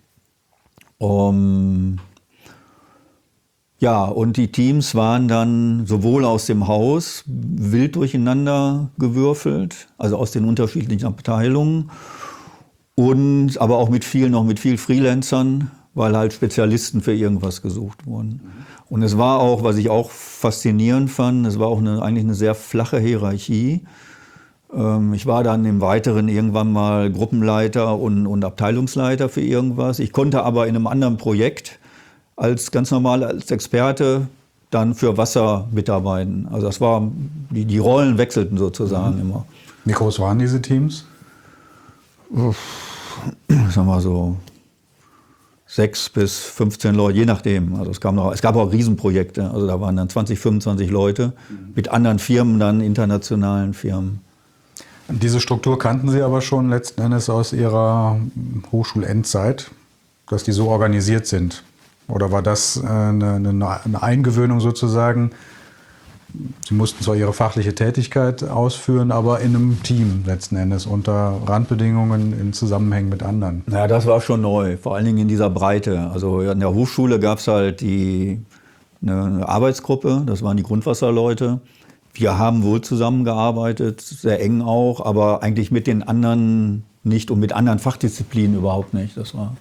Um, ja, und die Teams waren dann sowohl aus dem Haus wild durcheinander gewürfelt, also aus den unterschiedlichen Abteilungen, und aber auch mit viel, noch mit viel Freelancern, weil halt Spezialisten für irgendwas gesucht wurden. Und es war auch, was ich auch faszinierend fand, es war auch eine, eigentlich eine sehr flache Hierarchie. Ähm, ich war dann im Weiteren irgendwann mal Gruppenleiter und, und Abteilungsleiter für irgendwas. Ich konnte aber in einem anderen Projekt als ganz normal als Experte dann für Wasser mitarbeiten. Also das war, die, die Rollen wechselten sozusagen mhm. immer. Wie groß waren diese Teams? Sagen wir so sechs bis fünfzehn Leute, je nachdem. Also es, kam noch, es gab auch Riesenprojekte. Also da waren dann zwanzig, fünfundzwanzig Leute mhm. mit anderen Firmen, dann internationalen Firmen. Diese Struktur kannten Sie aber schon letzten Endes aus Ihrer Hochschulendzeit, dass die so organisiert sind. Oder war das eine, eine, eine Eingewöhnung sozusagen? Sie mussten zwar Ihre fachliche Tätigkeit ausführen, aber in einem Team letzten Endes, unter Randbedingungen, in Zusammenhängen mit anderen. Ja, das war schon neu, vor allen Dingen in dieser Breite. Also an der Hochschule gab es halt die, eine, eine Arbeitsgruppe, das waren die Grundwasserleute. Wir haben wohl zusammengearbeitet, sehr eng auch, aber eigentlich mit den anderen nicht und mit anderen Fachdisziplinen überhaupt nicht. Das war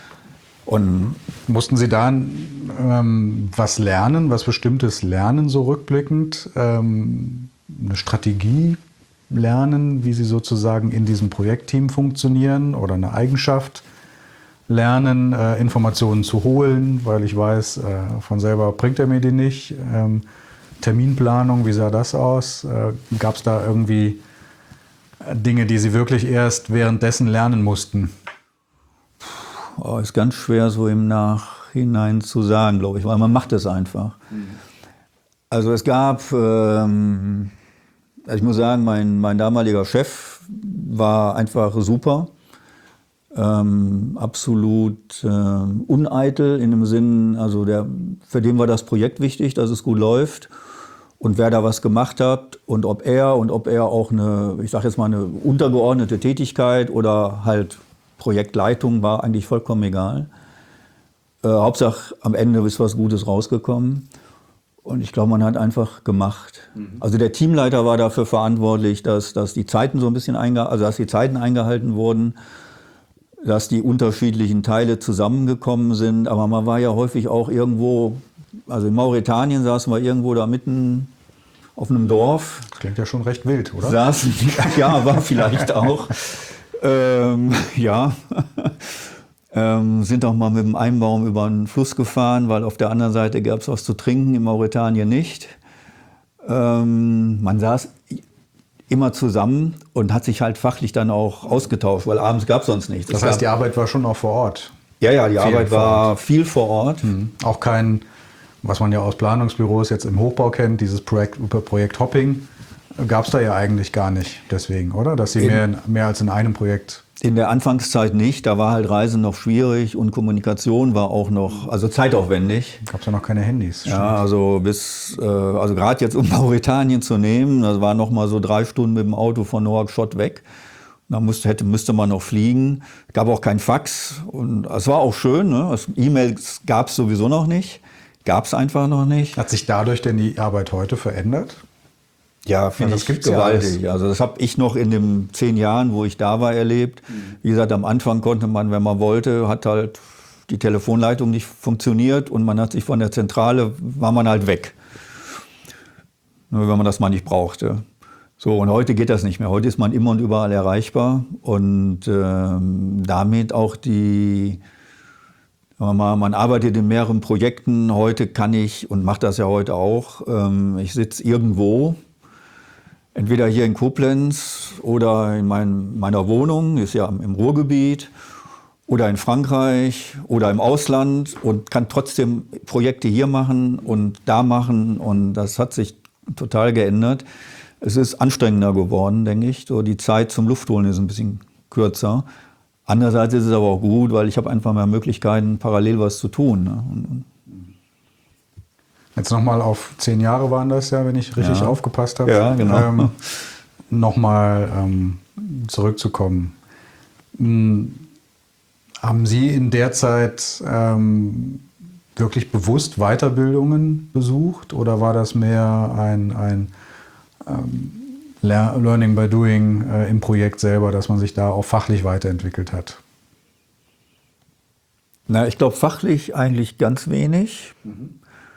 und mussten Sie da ähm, was lernen, was Bestimmtes lernen, so rückblickend? Ähm, eine Strategie lernen, wie Sie sozusagen in diesem Projektteam funktionieren, oder eine Eigenschaft lernen, äh, Informationen zu holen, weil ich weiß, äh, von selber bringt er mir die nicht. Ähm, Terminplanung, wie sah das aus? Äh, Gab es da irgendwie Dinge, die Sie wirklich erst währenddessen lernen mussten? Oh, ist ganz schwer so im Nachhinein zu sagen, glaube ich, weil man macht es einfach. Mhm. Also es gab, ähm, ich muss sagen, mein, mein damaliger Chef war einfach super. Ähm, absolut äh, uneitel in dem Sinn, also der, für den war das Projekt wichtig, dass es gut läuft. Und wer da was gemacht hat und ob er und ob er auch eine, ich sage jetzt mal, eine untergeordnete Tätigkeit oder halt Projektleitung war eigentlich vollkommen egal. Äh, Hauptsache am Ende ist was Gutes rausgekommen. Und ich glaube, man hat einfach gemacht. Mhm. Also der Teamleiter war dafür verantwortlich, dass, dass die Zeiten so ein bisschen einge- also dass die Zeiten eingehalten wurden, dass die unterschiedlichen Teile zusammengekommen sind. Aber man war ja häufig auch irgendwo, also in Mauretanien saßen wir irgendwo da mitten auf einem Dorf. Das klingt ja schon recht wild, oder? Saßen, ja, war vielleicht auch. ähm, ja, ähm, sind auch mal mit dem Einbaum über einen Fluss gefahren, weil auf der anderen Seite gab es was zu trinken, in Mauretanien nicht. Ähm, man saß immer zusammen und hat sich halt fachlich dann auch ausgetauscht, weil abends gab es sonst nichts. Das heißt, die Arbeit war schon auch vor Ort? Ja, ja, die viel Arbeit war viel vor Ort. Mhm. Auch kein, was man ja aus Planungsbüros jetzt im Hochbau kennt, dieses Projekt, Projekt Hopping, gab es da ja eigentlich gar nicht deswegen, oder? Dass Sie in, mehr, mehr als in einem Projekt... In der Anfangszeit nicht, da war halt Reisen noch schwierig und Kommunikation war auch noch, also zeitaufwendig. Gab es ja noch keine Handys. Stimmt. Ja, also bis, äh, also gerade jetzt um Mauretanien zu nehmen, das war noch mal so drei Stunden mit dem Auto von Nouakchott weg. Da musste, hätte, müsste man noch fliegen. Gab auch kein Fax und es war auch schön, ne? E-Mails gab es sowieso noch nicht, gab es einfach noch nicht. Hat sich dadurch denn die Arbeit heute verändert? Ja, finde ich gewaltig. Ja, also das habe ich noch in den zehn Jahren, wo ich da war, erlebt. Mhm. Wie gesagt, am Anfang konnte man, wenn man wollte, hat halt die Telefonleitung nicht funktioniert und man hat sich von der Zentrale, war man halt weg. Nur wenn man das mal nicht brauchte. So, und heute geht das nicht mehr. Heute ist man immer und überall erreichbar und ähm, damit auch die, sagen wir mal, man arbeitet in mehreren Projekten. Heute kann ich und mache das ja heute auch. Ähm, ich sitze irgendwo. Entweder hier in Koblenz oder in mein, meiner Wohnung, ist ja im Ruhrgebiet. oder in Frankreich oder im Ausland und kann trotzdem Projekte hier machen und da machen. Und das hat sich total geändert. Es ist anstrengender geworden, denke ich. So, die Zeit zum Luftholen ist ein bisschen kürzer. Andererseits ist es aber auch gut, weil ich habe einfach mehr Möglichkeiten, parallel was zu tun. Ne? Und, Jetzt nochmal auf zehn Jahre waren das ja, wenn ich richtig ja. aufgepasst habe. Ja, genau. Ähm, nochmal ähm, zurückzukommen. Hm, haben Sie in der Zeit ähm, wirklich bewusst Weiterbildungen besucht oder war das mehr ein, ein ähm, Learning by Doing äh, im Projekt selber, dass man sich da auch fachlich weiterentwickelt hat? Na, ich glaube fachlich eigentlich ganz wenig. Mhm.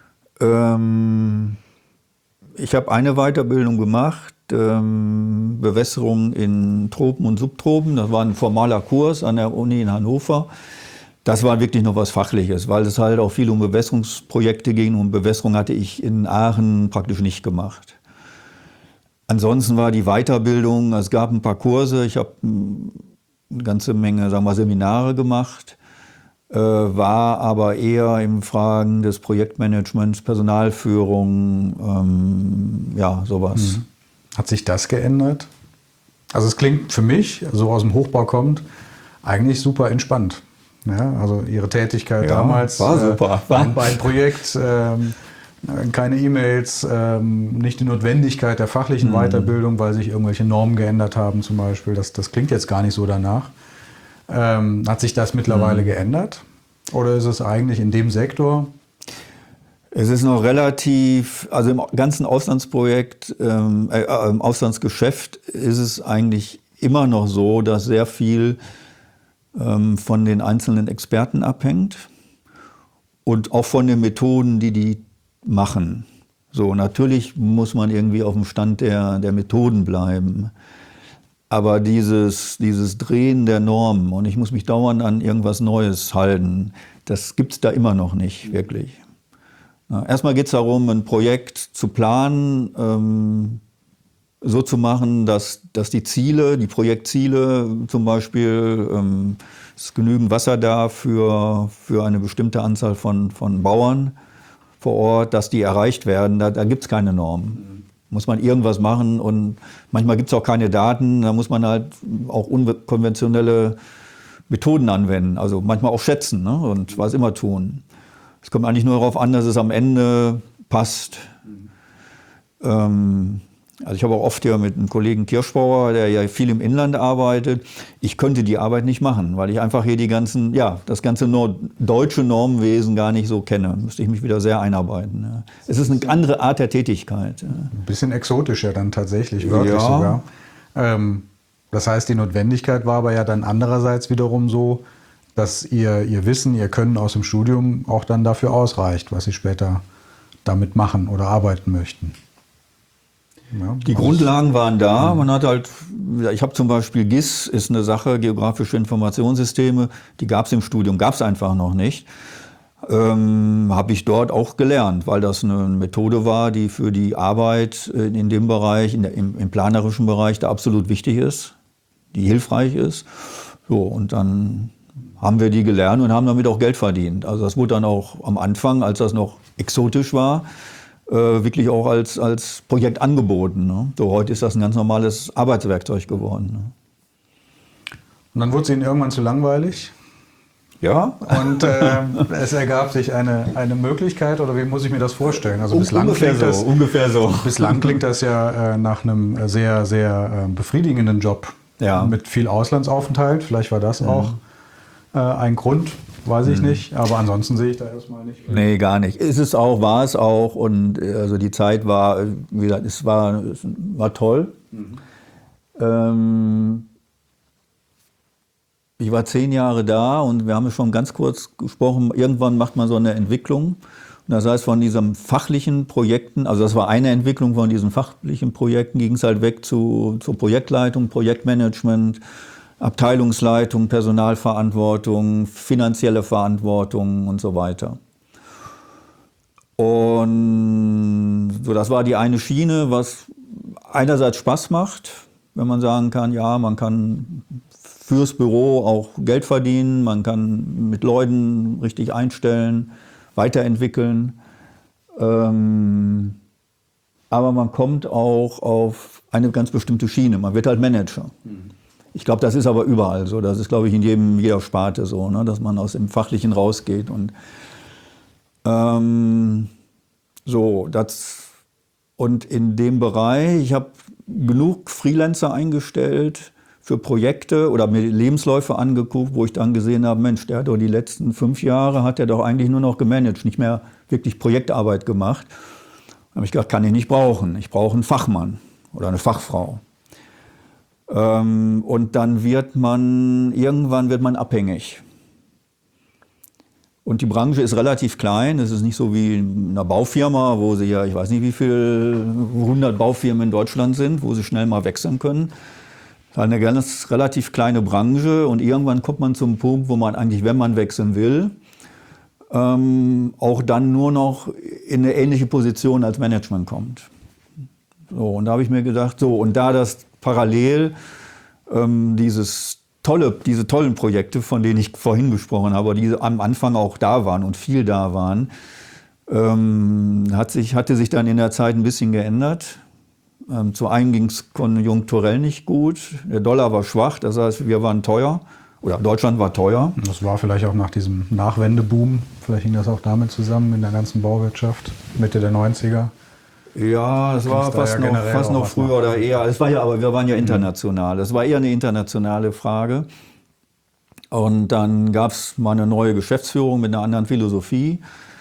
Ähm, ich habe eine Weiterbildung gemacht, ähm, Bewässerung in Tropen und Subtropen. Das war ein formaler Kurs an der Uni in Hannover. Das war wirklich noch was Fachliches, weil es halt auch viel um Bewässerungsprojekte ging und Bewässerung hatte ich in Aachen praktisch nicht gemacht. Ansonsten war die Weiterbildung, es gab ein paar Kurse, ich habe eine ganze Menge, sagen wir, Seminare gemacht. Äh, war aber eher in Fragen des Projektmanagements, Personalführung, ähm, ja, sowas. Mhm. Hat sich das geändert? Also es klingt für mich, so aus dem Hochbau kommt, eigentlich super entspannt. Ja, also Ihre Tätigkeit ja, damals war super. Äh, war ein Projekt, ähm, keine E-Mails, ähm, nicht die Notwendigkeit der fachlichen mhm. Weiterbildung, weil sich irgendwelche Normen geändert haben zum Beispiel. Das, das klingt jetzt gar nicht so danach. Ähm, hat sich das mittlerweile mhm. geändert? Oder ist es eigentlich in dem Sektor? Es ist noch relativ, also im ganzen Auslandsprojekt, ähm, äh, im Auslandsgeschäft ist es eigentlich immer noch so, dass sehr viel ähm, von den einzelnen Experten abhängt und auch von den Methoden, die die machen. So, natürlich muss man irgendwie auf dem Stand der, der Methoden bleiben. Aber dieses, dieses Drehen der Normen und ich muss mich dauernd an irgendwas Neues halten, das gibt es da immer noch nicht, wirklich. Ja, erstmal geht es darum, ein Projekt zu planen, ähm, so zu machen, dass, dass die Ziele, die Projektziele zum Beispiel, ähm, ist genügend Wasser da für, für eine bestimmte Anzahl von, von Bauern vor Ort, dass die erreicht werden, da, da gibt es keine Normen. Muss man irgendwas machen und manchmal gibt es auch keine Daten, da muss man halt auch unkonventionelle Methoden anwenden, also manchmal auch schätzen, ne? Und was immer tun. Es kommt eigentlich nur darauf an, dass es am Ende passt. Mhm. Ähm, also ich habe auch oft hier mit einem Kollegen Kirschbauer, der ja viel im Inland arbeitet. Ich könnte die Arbeit nicht machen, weil ich einfach hier die ganzen, ja, das ganze Nord- deutsche Normwesen gar nicht so kenne. Müsste ich mich wieder sehr einarbeiten. Ja. Es ist eine andere Art der Tätigkeit. Ja. Ein bisschen exotischer dann tatsächlich, wörtlich ja. sogar. Ähm, das heißt, die Notwendigkeit war aber ja dann andererseits wiederum so, dass ihr, ihr Wissen, ihr Können aus dem Studium auch dann dafür ausreicht, was Sie später damit machen oder arbeiten möchten. Ja, die Grundlagen waren da. Man hat halt, ich habe zum Beispiel G I S, ist eine Sache, geografische Informationssysteme, die gab es im Studium, gab es einfach noch nicht. Ähm, habe ich dort auch gelernt, weil das eine Methode war, die für die Arbeit in dem Bereich, in der, im, im planerischen Bereich, da absolut wichtig ist, die hilfreich ist. So, und dann haben wir die gelernt und haben damit auch Geld verdient. Also das wurde dann auch am Anfang, als das noch exotisch war, Äh, wirklich auch als, als Projekt angeboten. Ne? So, heute ist das ein ganz normales Arbeitswerkzeug geworden. Ne? Und dann wurde es Ihnen irgendwann zu langweilig? Ja. Und äh, es ergab sich eine, eine Möglichkeit, oder wie muss ich mir das vorstellen? Also bislang ungefähr klingt das, so, ungefähr so. Bislang klingt das ja äh, nach einem sehr, sehr äh, befriedigenden Job. Ja. Mit viel Auslandsaufenthalt. Vielleicht war das mhm. auch äh, ein Grund. Weiß ich mhm. nicht, aber ansonsten sehe ich da erstmal nicht. Nee, gar nicht. Ist es auch, war es auch und also die Zeit war, wie gesagt, es war, es war toll. Mhm. Ähm, ich war zehn Jahre da und wir haben schon ganz kurz gesprochen, irgendwann macht man so eine Entwicklung. Und das heißt, von diesen fachlichen Projekten, also das war eine Entwicklung von diesen fachlichen Projekten, ging es halt weg zu, zur Projektleitung, Projektmanagement, Abteilungsleitung, Personalverantwortung, finanzielle Verantwortung und so weiter. Und so, das war die eine Schiene, was einerseits Spaß macht, wenn man sagen kann, ja, man kann fürs Büro auch Geld verdienen, man kann mit Leuten richtig einstellen, weiterentwickeln. Ähm, aber man kommt auch auf eine ganz bestimmte Schiene. Man wird halt Manager. Mhm. Ich glaube, das ist aber überall so. Das ist, glaube ich, in jedem, jeder Sparte so, ne? Dass man aus dem Fachlichen rausgeht. Und ähm, so, das, und in dem Bereich, ich habe genug Freelancer eingestellt für Projekte oder mir Lebensläufe angeguckt, wo ich dann gesehen habe, Mensch, der hat doch die letzten fünf Jahre, hat er doch eigentlich nur noch gemanagt, nicht mehr wirklich Projektarbeit gemacht. Da habe ich gedacht, kann ich nicht brauchen. Ich brauche einen Fachmann oder eine Fachfrau. Ähm, und dann wird man, irgendwann wird man abhängig. Und die Branche ist relativ klein. Es ist nicht so wie in einer Baufirma, wo sie ja, ich weiß nicht wie viele hundert Baufirmen in Deutschland sind, wo sie schnell mal wechseln können. Das ist eine ganz relativ kleine Branche und irgendwann kommt man zum Punkt, wo man eigentlich, wenn man wechseln will, ähm, auch dann nur noch in eine ähnliche Position als Management kommt. So, und da habe ich mir gedacht, so, und da das parallel ähm, dieses tolle, diese tollen Projekte, von denen ich vorhin gesprochen habe, die am Anfang auch da waren und viel da waren, ähm, hat sich, hatte sich dann in der Zeit ein bisschen geändert. Ähm, zu einem ging es konjunkturell nicht gut. Der Dollar war schwach, das heißt, wir waren teuer. Oder Deutschland war teuer. Das war vielleicht auch nach diesem Nachwendeboom, vielleicht hing das auch damit zusammen in der ganzen Bauwirtschaft, Mitte der neunziger. Ja, das war fast, da ja noch, fast noch früher noch. Oder eher. Es war ja, aber wir waren ja international. Das war eher eine internationale Frage. Und dann gab es mal eine neue Geschäftsführung mit einer anderen Philosophie.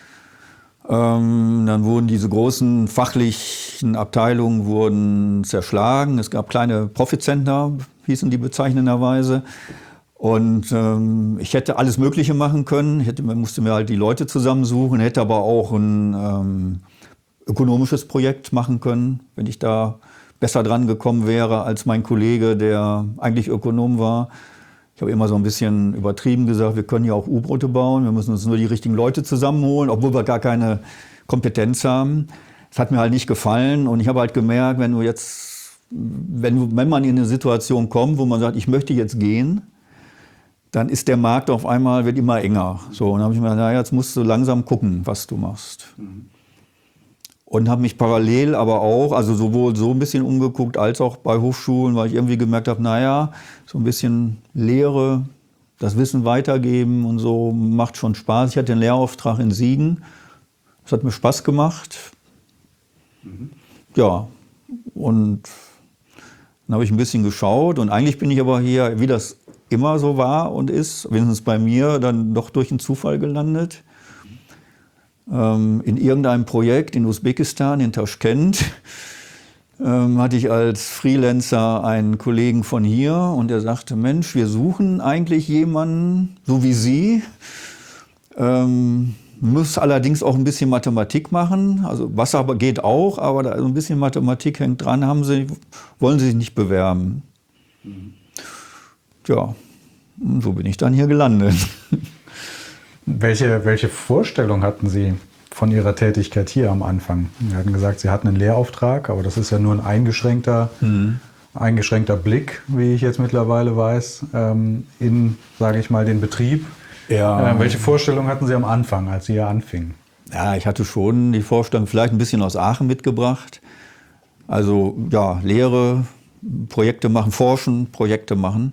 Ähm, dann wurden diese großen fachlichen Abteilungen wurden zerschlagen. Es gab kleine Profitcenter, hießen die bezeichnenderweise. Und ähm, ich hätte alles Mögliche machen können. Ich hätte, man musste mir halt die Leute zusammensuchen, hätte aber auch ein ähm, ökonomisches Projekt machen können, wenn ich da besser dran gekommen wäre als mein Kollege, der eigentlich Ökonom war. Ich habe immer so ein bisschen übertrieben gesagt, wir können ja auch U-Boote bauen, wir müssen uns nur die richtigen Leute zusammenholen, obwohl wir gar keine Kompetenz haben. Das hat mir halt nicht gefallen und ich habe halt gemerkt, wenn du jetzt, wenn, wenn man in eine Situation kommt, wo man sagt, ich möchte jetzt gehen, dann ist der Markt auf einmal, wird immer enger. So, und dann habe ich mir gedacht, naja, jetzt musst du langsam gucken, was du machst. Mhm. Und habe mich parallel aber auch, also sowohl so ein bisschen umgeguckt, als auch bei Hochschulen, weil ich irgendwie gemerkt habe, naja, so ein bisschen Lehre, das Wissen weitergeben und so macht schon Spaß. Ich hatte einen Lehrauftrag in Siegen, das hat mir Spaß gemacht. Mhm. Ja, und dann habe ich ein bisschen geschaut und eigentlich bin ich aber hier, wie das immer so war und ist, wenigstens bei mir, dann doch durch einen Zufall gelandet. In irgendeinem Projekt in Usbekistan, in Taschkent, ähm, hatte ich als Freelancer einen Kollegen von hier und der sagte, Mensch, wir suchen eigentlich jemanden, so wie Sie, ähm, muss allerdings auch ein bisschen Mathematik machen, also Wasser geht auch, aber da ein bisschen Mathematik hängt dran, haben Sie, wollen Sie sich nicht bewerben? Mhm. Ja, so bin ich dann hier gelandet. Welche, welche Vorstellung hatten Sie von Ihrer Tätigkeit hier am Anfang? Sie hatten gesagt, Sie hatten einen Lehrauftrag, aber das ist ja nur ein eingeschränkter, mhm. eingeschränkter Blick, wie ich jetzt mittlerweile weiß, in, sage ich mal, den Betrieb. Ja. Welche Vorstellung hatten Sie am Anfang, als Sie hier anfingen? Ja, ich hatte schon die Vorstellung, vielleicht ein bisschen aus Aachen mitgebracht. Also ja, Lehre, Projekte machen, forschen, Projekte machen.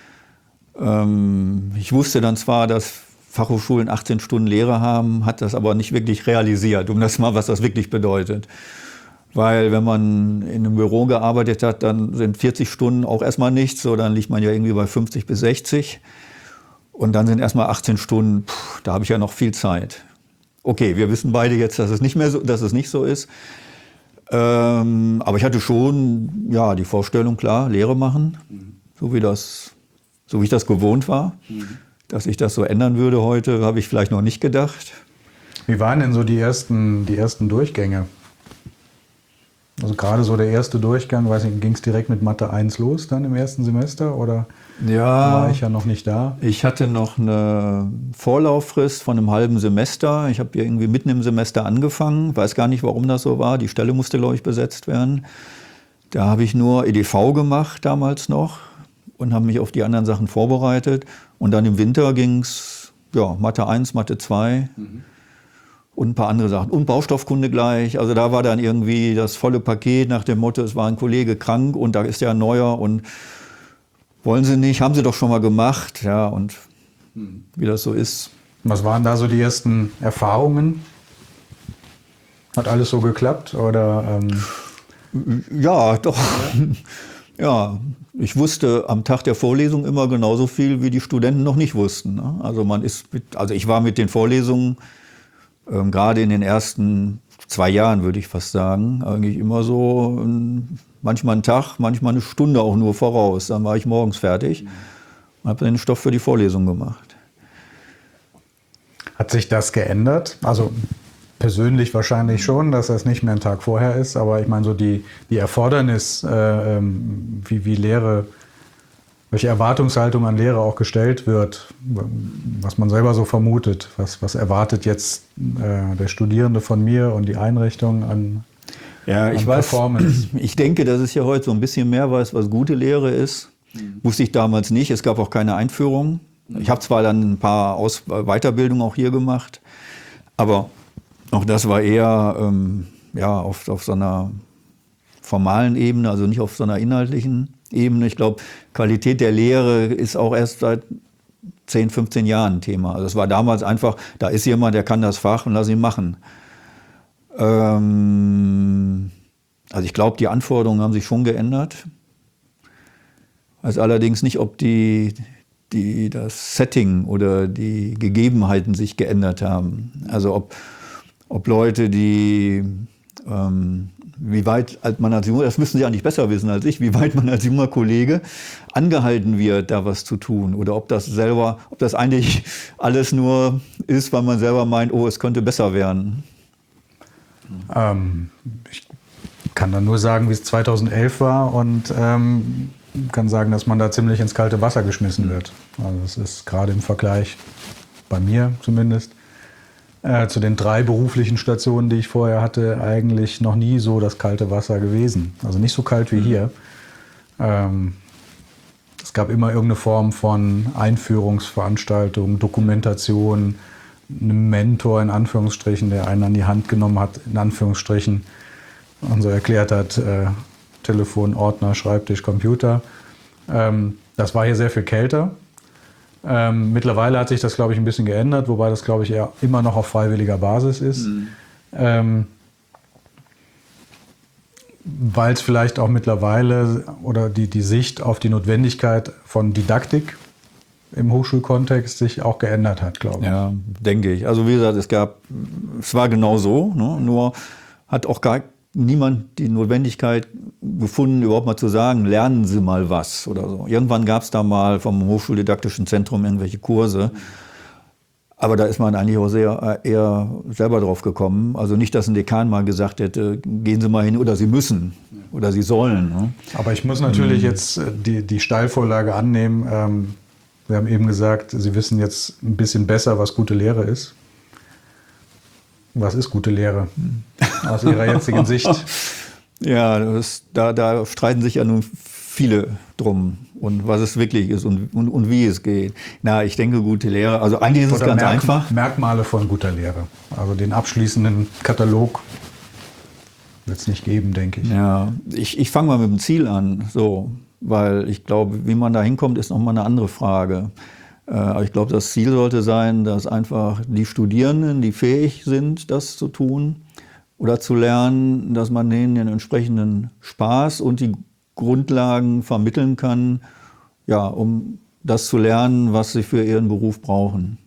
Ähm, ich wusste dann zwar, dass Fachhochschulen achtzehn Stunden Lehre haben, hat das aber nicht wirklich realisiert, um das mal, was das wirklich bedeutet. Weil wenn man in einem Büro gearbeitet hat, dann sind vierzig Stunden auch erstmal nichts, so dann liegt man ja irgendwie bei fünfzig bis sechzig. Und dann sind erstmal achtzehn Stunden, pff, da habe ich ja noch viel Zeit. Okay, wir wissen beide jetzt, dass es nicht mehr so, dass es nicht so ist. Ähm, aber ich hatte schon ja, die Vorstellung, klar, Lehre machen, mhm. so wie das, so wie ich das gewohnt war. Mhm. Dass sich das so ändern würde heute, habe ich vielleicht noch nicht gedacht. Wie waren denn so die ersten, die ersten Durchgänge? Also gerade so der erste Durchgang, weiß nicht, ging es direkt mit Mathe eins los dann im ersten Semester oder ja, war ich ja noch nicht da? Ich hatte noch eine Vorlauffrist von einem halben Semester. Ich habe irgendwie mitten im Semester angefangen, weiß gar nicht, warum das so war. Die Stelle musste, glaube ich, besetzt werden. Da habe ich nur E D V gemacht damals noch und habe mich auf die anderen Sachen vorbereitet. Und dann im Winter ging es, ja, Mathe eins, Mathe zwei mhm. und ein paar andere Sachen. Und Baustoffkunde gleich. Also da war dann irgendwie das volle Paket nach dem Motto, es war ein Kollege krank und da ist ja ein neuer und wollen Sie nicht, haben Sie doch schon mal gemacht. Ja, und mhm. wie das so ist. Was waren da so die ersten Erfahrungen? Hat alles so geklappt oder? Ähm Ja, doch. Ja, ich wusste am Tag der Vorlesung immer genauso viel, wie die Studenten noch nicht wussten. Ne? Also man ist, mit, also ich war mit den Vorlesungen ähm, gerade in den ersten zwei Jahren, würde ich fast sagen, eigentlich immer so ähm, manchmal einen Tag, manchmal eine Stunde auch nur voraus. Dann war ich morgens fertig und habe den Stoff für die Vorlesung gemacht. Hat sich das geändert? Also persönlich wahrscheinlich schon, dass das nicht mehr ein Tag vorher ist, aber ich meine so die, die Erfordernis, äh, wie, wie Lehre, welche Erwartungshaltung an Lehre auch gestellt wird, was man selber so vermutet, was, was erwartet jetzt äh, der Studierende von mir und die Einrichtung an, ja, ich an weiß, Performance. Ich denke, dass es ja heute so ein bisschen mehr weiß, was gute Lehre ist. Mhm. Wusste ich damals nicht, es gab auch keine Einführung. Mhm. Ich habe zwar dann ein paar Aus- Weiterbildungen auch hier gemacht, aber auch das war eher ähm, ja, auf, auf so einer formalen Ebene, also nicht auf so einer inhaltlichen Ebene. Ich glaube, Qualität der Lehre ist auch erst seit zehn, fünfzehn Jahren ein Thema. Also es war damals einfach, da ist jemand, der kann das Fach und lass ihn machen. Ähm, also ich glaube, die Anforderungen haben sich schon geändert. Ich weiß allerdings nicht, ob die, die, das Setting oder die Gegebenheiten sich geändert haben. Also ob Ob Leute, die, ähm, wie weit man als junger, das müssen Sie eigentlich besser wissen als ich, wie weit man als junger Kollege angehalten wird, da was zu tun. Oder ob das selber, ob das eigentlich alles nur ist, weil man selber meint, oh, es könnte besser werden. Ähm, ich kann dann nur sagen, wie es zweitausendelf war und ähm, kann sagen, dass man da ziemlich ins kalte Wasser geschmissen wird. Also das ist gerade im Vergleich, bei mir zumindest, Äh, zu den drei beruflichen Stationen, die ich vorher hatte, eigentlich noch nie so das kalte Wasser gewesen. Also nicht so kalt wie hier. Ähm, es gab immer irgendeine Form von Einführungsveranstaltung, Dokumentation, einen Mentor in Anführungsstrichen, der einen an die Hand genommen hat, in Anführungsstrichen, und so erklärt hat, äh, Telefon, Ordner, Schreibtisch, Computer. Ähm, das war hier sehr viel kälter. Ähm, mittlerweile hat sich das, glaube ich, ein bisschen geändert, wobei das, glaube ich, eher immer noch auf freiwilliger Basis ist. Mhm. Ähm, weil es vielleicht auch mittlerweile oder die, die Sicht auf die Notwendigkeit von Didaktik im Hochschulkontext sich auch geändert hat, glaube ich. Ja, denke ich. Also wie gesagt, es gab, es war genau so, ne? Nur hat auch gar niemand die Notwendigkeit gefunden, überhaupt mal zu sagen, lernen Sie mal was oder so. Irgendwann gab es da mal vom Hochschuldidaktischen Zentrum irgendwelche Kurse, aber da ist man eigentlich auch sehr eher selber drauf gekommen. Also nicht, dass ein Dekan mal gesagt hätte, gehen Sie mal hin oder Sie müssen oder Sie sollen. Ne? Aber ich muss natürlich mhm. jetzt die, die Steilvorlage annehmen. Ähm, wir haben eben gesagt, Sie wissen jetzt ein bisschen besser, was gute Lehre ist. Was ist gute Lehre aus Ihrer jetzigen Sicht? Ja, das, da, da streiten sich ja nun viele drum und was es wirklich ist und, und, und wie es geht. Na, ich denke, gute Lehre, also eigentlich ist es Oder ganz Merk- einfach. Merkmale von guter Lehre. Also den abschließenden Katalog wird es nicht geben, denke ich. Ja, ich, ich fange mal mit dem Ziel an, so, weil ich glaube, wie man da hinkommt, ist nochmal eine andere Frage. Aber ich glaube, das Ziel sollte sein, dass einfach die Studierenden, die fähig sind, das zu tun oder zu lernen, dass man denen den entsprechenden Spaß und die Grundlagen vermitteln kann, ja, um das zu lernen, was sie für ihren Beruf brauchen.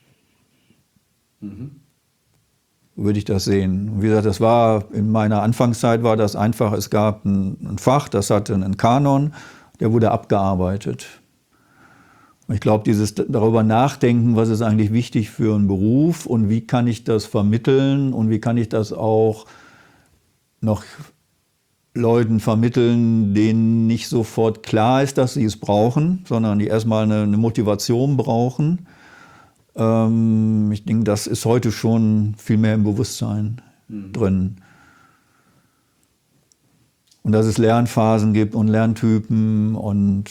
Mhm. Würde ich das sehen. Wie gesagt, das war in meiner Anfangszeit war das einfach, es gab ein, ein Fach, das hatte einen Kanon, der wurde abgearbeitet. Ich glaube, dieses darüber nachdenken, was ist eigentlich wichtig für einen Beruf und wie kann ich das vermitteln und wie kann ich das auch noch Leuten vermitteln, denen nicht sofort klar ist, dass sie es brauchen, sondern die erstmal eine, eine Motivation brauchen. Ähm, ich denke, das ist heute schon viel mehr im Bewusstsein mhm. drin. Und dass es Lernphasen gibt und Lerntypen und...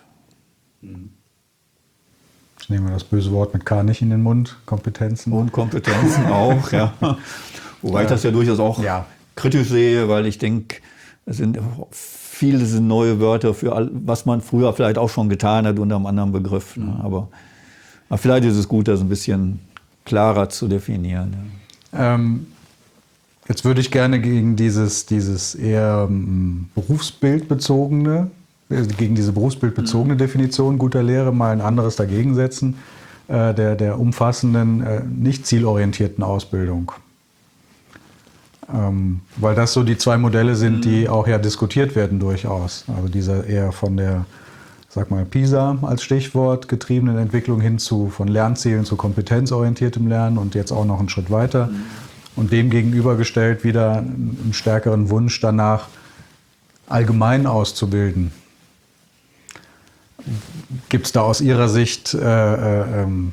Ich nehme das böse Wort mit K nicht in den Mund, Kompetenzen. Und Kompetenzen auch, ja. Wobei ich das ja durchaus auch ja. kritisch sehe, weil ich denke, es sind viele sind neue Wörter für all, was man früher vielleicht auch schon getan hat unter einem anderen Begriff. Ne? Aber, aber vielleicht ist es gut, das ein bisschen klarer zu definieren. Ja. Ähm, jetzt würde ich gerne gegen dieses, dieses eher ähm, berufsbildbezogene, äh, gegen diese berufsbildbezogene Definition guter Lehre mal ein anderes dagegen setzen, äh, der, der umfassenden, äh, nicht zielorientierten Ausbildung. Ähm, weil das so die zwei Modelle sind, die auch ja diskutiert werden durchaus. Also dieser eher von der, sag mal, PISA als Stichwort getriebenen Entwicklung hin zu von Lernzielen zu kompetenzorientiertem Lernen und jetzt auch noch einen Schritt weiter. Mhm. Und dem gegenübergestellt wieder einen stärkeren Wunsch danach, allgemein auszubilden. Gibt es da aus Ihrer Sicht äh, äh, ähm,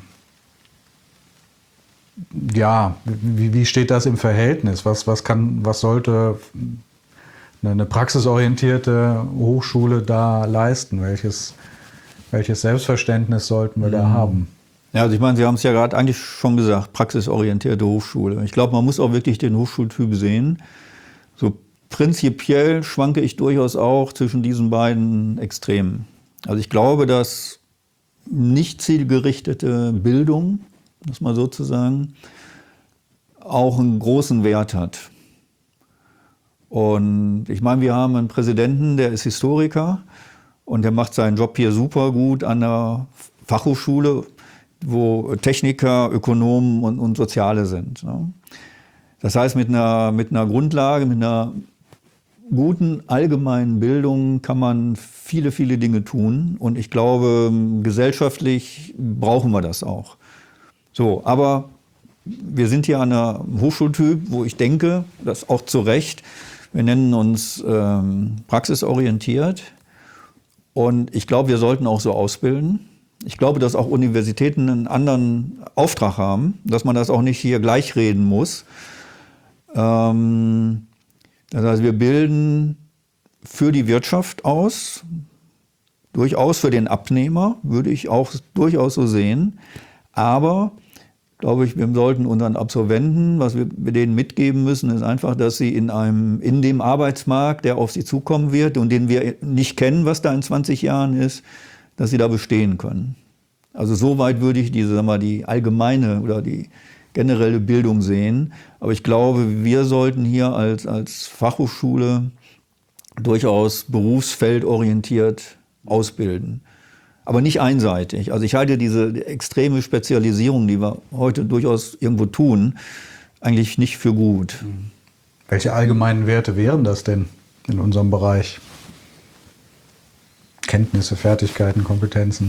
ja, wie, wie steht das im Verhältnis? Was, was, kann, was sollte eine praxisorientierte Hochschule da leisten? Welches, welches Selbstverständnis sollten wir da haben? Ja, also ich meine, Sie haben es ja gerade eigentlich schon gesagt, praxisorientierte Hochschule. Ich glaube, man muss auch wirklich den Hochschultyp sehen. So prinzipiell schwanke ich durchaus auch zwischen diesen beiden Extremen. Also ich glaube, dass nicht zielgerichtete Bildung, muss man sozusagen, auch einen großen Wert hat. Und ich meine, wir haben einen Präsidenten, der ist Historiker und der macht seinen Job hier super gut an der Fachhochschule, wo Techniker, Ökonomen und, und Soziale sind. Ne? Das heißt, mit einer, mit einer Grundlage, mit einer guten allgemeinen Bildung kann man viele, viele Dinge tun. Und ich glaube, gesellschaftlich brauchen wir das auch. So, aber wir sind hier an einem Hochschultyp, wo ich denke, das auch zu Recht, wir nennen uns ähm, praxisorientiert und ich glaube, wir sollten auch so ausbilden. Ich glaube, dass auch Universitäten einen anderen Auftrag haben, dass man das auch nicht hier gleichreden muss. Ähm, das heißt, wir bilden für die Wirtschaft aus, durchaus für den Abnehmer, würde ich auch durchaus so sehen, aber glaube ich, wir sollten unseren Absolventen, was wir denen mitgeben müssen, ist einfach, dass sie in einem, in dem Arbeitsmarkt, der auf sie zukommen wird und den wir nicht kennen, was da in zwanzig Jahren ist, dass sie da bestehen können. Also soweit würde ich diese, sagen wir, die allgemeine oder die generelle Bildung sehen. Aber ich glaube, wir sollten hier als, als Fachhochschule durchaus berufsfeldorientiert ausbilden. Aber nicht einseitig. Also ich halte diese extreme Spezialisierung, die wir heute durchaus irgendwo tun, eigentlich nicht für gut. Welche allgemeinen Werte wären das denn in unserem Bereich? Kenntnisse, Fertigkeiten, Kompetenzen?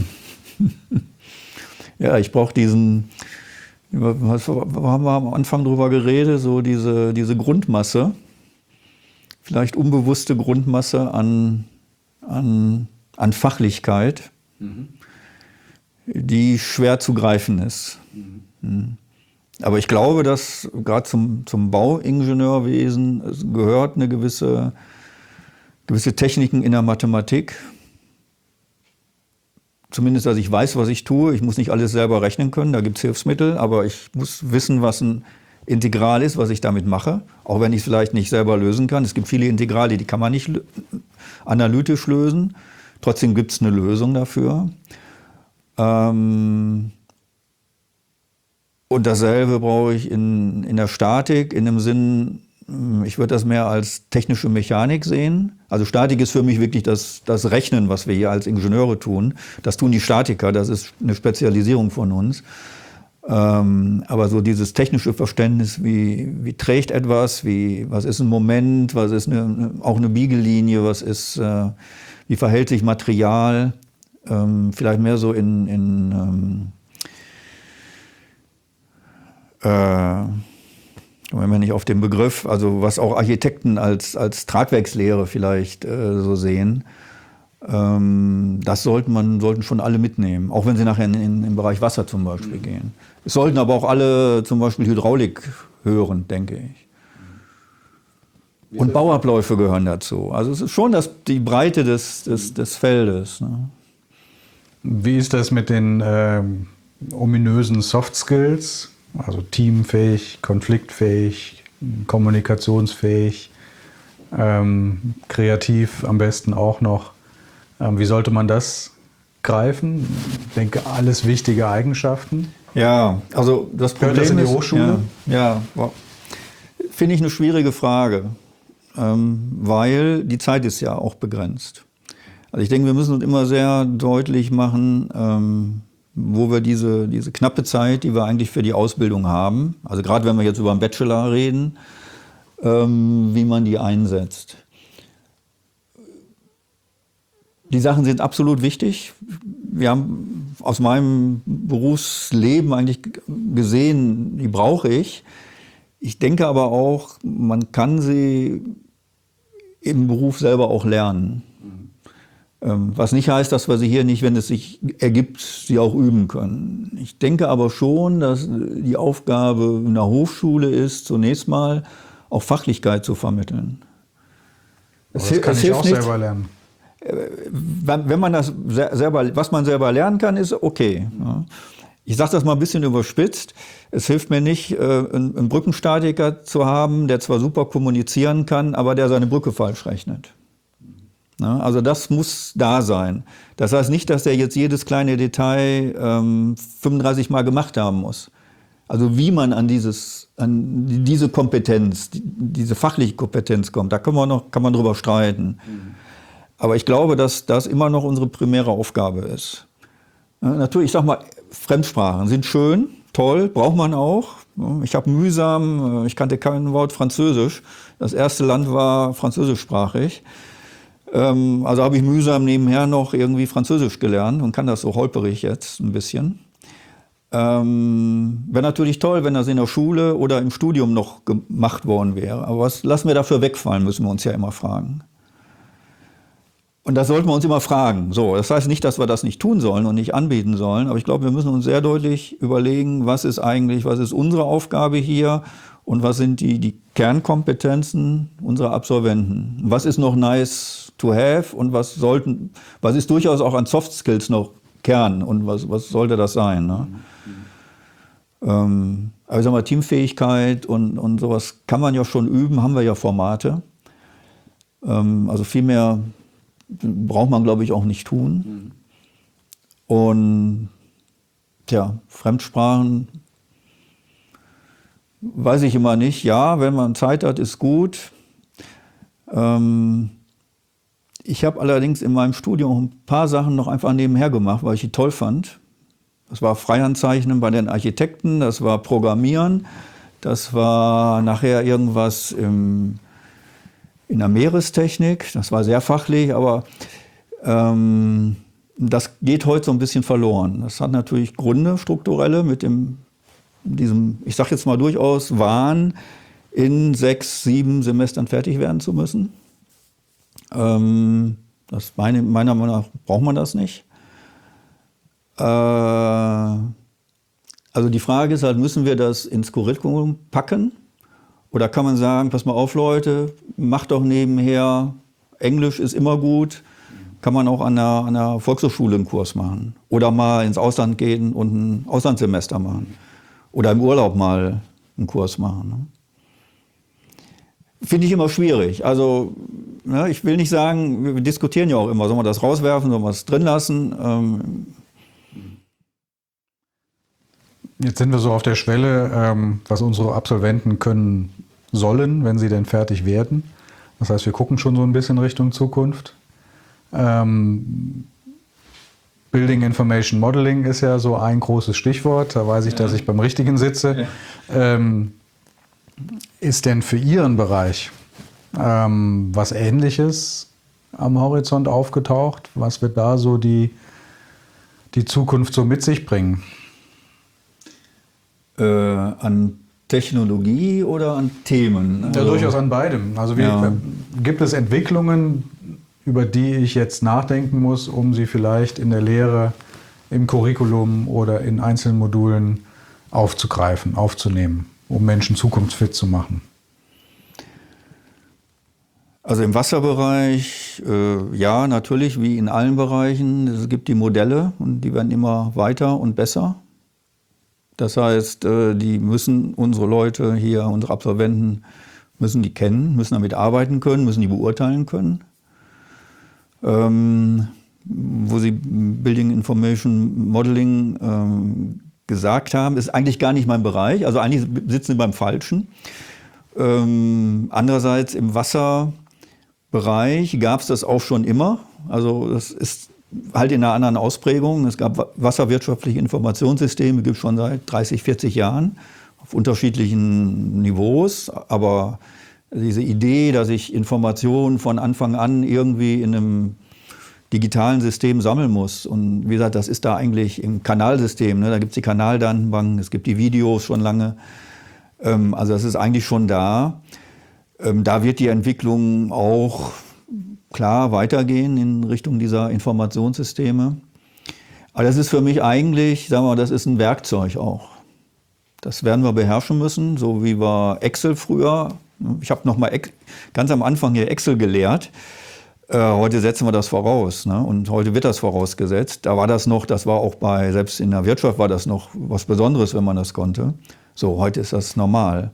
Ja, ich brauche diesen, was haben wir am Anfang drüber geredet, so diese, diese Grundmasse, vielleicht unbewusste Grundmasse an, an, an Fachlichkeit, mhm. die schwer zu greifen ist. Mhm. Aber ich glaube, dass gerade zum, zum Bauingenieurwesen es gehört eine gewisse, gewisse Techniken in der Mathematik. Zumindest, dass ich weiß, was ich tue. Ich muss nicht alles selber rechnen können, da gibt es Hilfsmittel, aber ich muss wissen, was ein Integral ist, was ich damit mache, auch wenn ich es vielleicht nicht selber lösen kann. Es gibt viele Integrale, die kann man nicht analytisch lösen. Trotzdem gibt es eine Lösung dafür. Ähm Und dasselbe brauche ich in, in der Statik, in dem Sinn, ich würde das mehr als technische Mechanik sehen. Also Statik ist für mich wirklich das, das Rechnen, was wir hier als Ingenieure tun. Das tun die Statiker, das ist eine Spezialisierung von uns. Ähm, aber so dieses technische Verständnis, wie, wie trägt etwas, wie, was ist ein Moment, was ist eine, auch eine Biegellinie, was ist, äh, wie verhält sich Material, ähm, vielleicht mehr so in, in ähm, Äh, wenn wir nicht auf den Begriff, also was auch Architekten als, als Tragwerkslehre vielleicht äh, so sehen, ähm, das sollte man, sollten schon alle mitnehmen, auch wenn sie nachher in, in, im Bereich Wasser zum Beispiel mhm. gehen. Es sollten aber auch alle zum Beispiel Hydraulik hören, denke ich. Und Bauabläufe gehören dazu. Also es ist schon das, die Breite des, des, des Feldes. Ne? Wie ist das mit den äh, ominösen Soft Skills? Also teamfähig, konfliktfähig, kommunikationsfähig, ähm, kreativ am besten auch noch. Ähm, wie sollte man das greifen? Ich denke, alles wichtige Eigenschaften. Ja, also das Problem Gehört das in die ist, Hochschule? Ja, ja, finde ich eine schwierige Frage, ähm, weil die Zeit ist ja auch begrenzt. Also ich denke, wir müssen uns immer sehr deutlich machen, ähm, wo wir diese, diese knappe Zeit, die wir eigentlich für die Ausbildung haben, also gerade wenn wir jetzt über einen Bachelor reden, ähm, wie man die einsetzt. Die Sachen sind absolut wichtig. Wir haben aus meinem Berufsleben eigentlich gesehen, die brauche ich. Ich denke aber auch, man kann sie im Beruf selber auch lernen. Mhm. Was nicht heißt, dass wir sie hier nicht, wenn es sich ergibt, sie auch üben können. Ich denke aber schon, dass die Aufgabe einer Hochschule ist, zunächst mal auch Fachlichkeit zu vermitteln. Das es, kann es ich auch nicht, selber lernen. Wenn man das selber, was man selber lernen kann, ist okay. Ich sage das mal ein bisschen überspitzt. Es hilft mir nicht, einen Brückenstatiker zu haben, der zwar super kommunizieren kann, aber der seine Brücke falsch rechnet. Also das muss da sein. Das heißt nicht, dass der jetzt jedes kleine Detail fünfunddreißig Mal gemacht haben muss. Also wie man an, dieses, an diese Kompetenz, diese fachliche Kompetenz kommt, da kann man, noch, kann man drüber streiten. Mhm. Aber ich glaube, dass das immer noch unsere primäre Aufgabe ist. Ja, natürlich, ich sag mal, Fremdsprachen sind schön, toll, braucht man auch. Ich habe mühsam, ich kannte kein Wort Französisch. Das erste Land war französischsprachig. Also habe ich mühsam nebenher noch irgendwie Französisch gelernt und kann das so holperig jetzt ein bisschen. Ähm, wäre natürlich toll, wenn das in der Schule oder im Studium noch gemacht worden wäre. Aber was lassen wir dafür wegfallen, müssen wir uns ja immer fragen. Und das sollten wir uns immer fragen. So, das heißt nicht, dass wir das nicht tun sollen und nicht anbieten sollen, aber ich glaube, wir müssen uns sehr deutlich überlegen, was ist eigentlich, was ist unsere Aufgabe hier und was sind die, die Kernkompetenzen unserer Absolventen. Was ist noch nice to have und was sollten, was ist durchaus auch an Soft Skills noch Kern und was, was sollte das sein? Ne? Mhm. Ähm, aber ich sag mal, Teamfähigkeit und, und sowas kann man ja schon üben, haben wir ja Formate. Ähm, also viel mehr braucht man, glaube ich, auch nicht tun. Mhm. Und tja, Fremdsprachen weiß ich immer nicht. Ja, wenn man Zeit hat, ist gut. Ähm, ich habe allerdings in meinem Studium ein paar Sachen noch einfach nebenher gemacht, weil ich die toll fand. Das war Freihandzeichnen bei den Architekten, das war Programmieren, das war nachher irgendwas im in der Meerestechnik, das war sehr fachlich, aber ähm, das geht heute so ein bisschen verloren. Das hat natürlich Gründe, strukturelle, mit dem, diesem, ich sage jetzt mal durchaus, Wahn, in sechs, sieben Semestern fertig werden zu müssen. Ähm, das meine, meiner Meinung nach braucht man das nicht. Äh, also die Frage ist halt, müssen wir das ins Curriculum packen? Oder kann man sagen, pass mal auf Leute, macht doch nebenher, Englisch ist immer gut, kann man auch an der, an der Volkshochschule einen Kurs machen. Oder mal ins Ausland gehen und ein Auslandssemester machen. Oder im Urlaub mal einen Kurs machen. Ne? Finde ich immer schwierig. Also ne, ich will nicht sagen, wir diskutieren ja auch immer, soll man das rauswerfen, soll man es drin lassen. Ähm, Jetzt sind wir so auf der Schwelle, ähm, was unsere Absolventen können sollen, wenn sie denn fertig werden. Das heißt, wir gucken schon so ein bisschen Richtung Zukunft. Ähm, Building Information Modeling ist ja so ein großes Stichwort. Da weiß ich, ja. dass ich beim Richtigen sitze. Ja. Ähm, ist denn für Ihren Bereich ähm, was Ähnliches am Horizont aufgetaucht? Was wird da so die, die Zukunft so mit sich bringen? Äh, an Technologie oder an Themen? Also, ja, durchaus an beidem. Also wie, ja. gibt es Entwicklungen, über die ich jetzt nachdenken muss, um sie vielleicht in der Lehre, im Curriculum oder in einzelnen Modulen aufzugreifen, aufzunehmen, um Menschen zukunftsfit zu machen? Also im Wasserbereich, äh, ja, natürlich, wie in allen Bereichen. Es gibt die Modelle und die werden immer weiter und besser. Das heißt, äh, die müssen unsere Leute hier, unsere Absolventen, müssen die kennen, müssen damit arbeiten können, müssen die beurteilen können. Ähm, wo Sie Building Information Modeling ähm, gesagt haben, ist eigentlich gar nicht mein Bereich. Also eigentlich sitzen Sie beim Falschen. Ähm, andererseits im Wasserbereich gab es das auch schon immer. Also das ist halt in einer anderen Ausprägung. Es gab wasserwirtschaftliche Informationssysteme, gibt es schon seit dreißig, vierzig Jahren auf unterschiedlichen Niveaus. Aber diese Idee, dass ich Informationen von Anfang an irgendwie in einem digitalen System sammeln muss. Und wie gesagt, das ist da eigentlich im Kanalsystem. Ne? Da gibt es die Kanaldatenbanken, es gibt die Videos schon lange. Ähm, also das ist eigentlich schon da. Ähm, da wird die Entwicklung auch klar weitergehen in Richtung dieser Informationssysteme. Aber das ist für mich eigentlich, sagen wir mal, das ist ein Werkzeug auch. Das werden wir beherrschen müssen, so wie wir Excel früher. Ich habe noch mal ganz am Anfang hier Excel gelehrt. Äh, heute setzen wir das voraus, ne? Und heute wird das vorausgesetzt. Da war das noch, das war auch bei, selbst in der Wirtschaft war das noch was Besonderes, wenn man das konnte. So, heute ist das normal.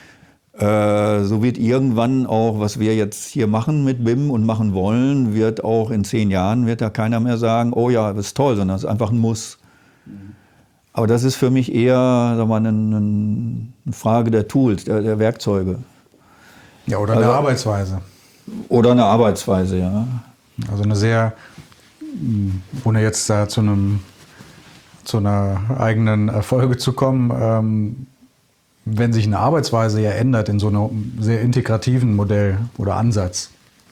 Äh, so wird irgendwann auch, was wir jetzt hier machen mit B I M und machen wollen, wird auch in zehn Jahren, wird da keiner mehr sagen, oh ja, das ist toll, sondern es ist einfach ein Muss. Mhm. Aber das ist für mich eher, sagen wir mal, eine, eine Frage der Tools, der, der Werkzeuge. Ja, oder also, eine Arbeitsweise. Oder eine Arbeitsweise, ja. Also eine sehr, ohne jetzt da zu einem zu einer eigenen Folge zu kommen, ähm, wenn sich eine Arbeitsweise ja ändert in so einem sehr integrativen Modell oder Ansatz,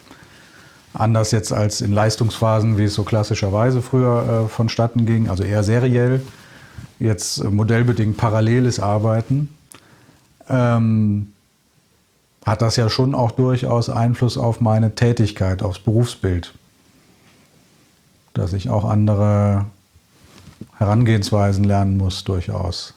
anders jetzt als in Leistungsphasen, wie es so klassischerweise früher äh, vonstatten ging, also eher seriell, jetzt äh, modellbedingt paralleles Arbeiten, ähm, hat das ja schon auch durchaus Einfluss auf meine Tätigkeit, aufs Berufsbild. Dass ich auch andere Herangehensweisen lernen muss, durchaus.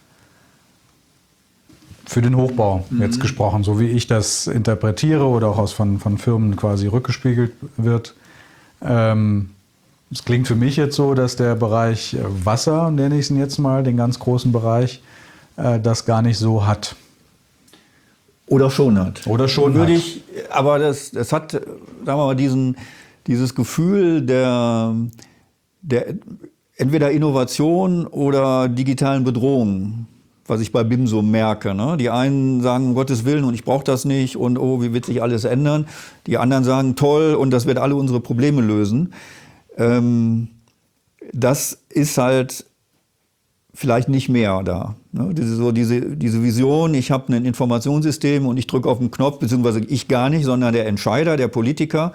Für den Hochbau mhm. jetzt gesprochen, so wie ich das interpretiere oder auch aus von, von Firmen quasi rückgespiegelt wird. Ähm, es klingt für mich jetzt so, dass der Bereich Wasser, nenne ich es jetzt mal, den ganz großen Bereich, äh, das gar nicht so hat. Oder schon hat. Oder schon Würde hat. Ich, aber das, das hat, sagen wir mal, diesen, dieses Gefühl der, der entweder Innovation oder digitalen Bedrohung, was ich bei B I M so merke. Ne? Die einen sagen, um Gottes Willen, und ich brauche das nicht und oh, wie wird sich alles ändern. Die anderen sagen, toll, und das wird alle unsere Probleme lösen. Ähm, das ist halt vielleicht nicht mehr da. Ne? Diese, so diese, diese Vision, ich habe ein Informationssystem und ich drücke auf den Knopf, beziehungsweise ich gar nicht, sondern der Entscheider, der Politiker,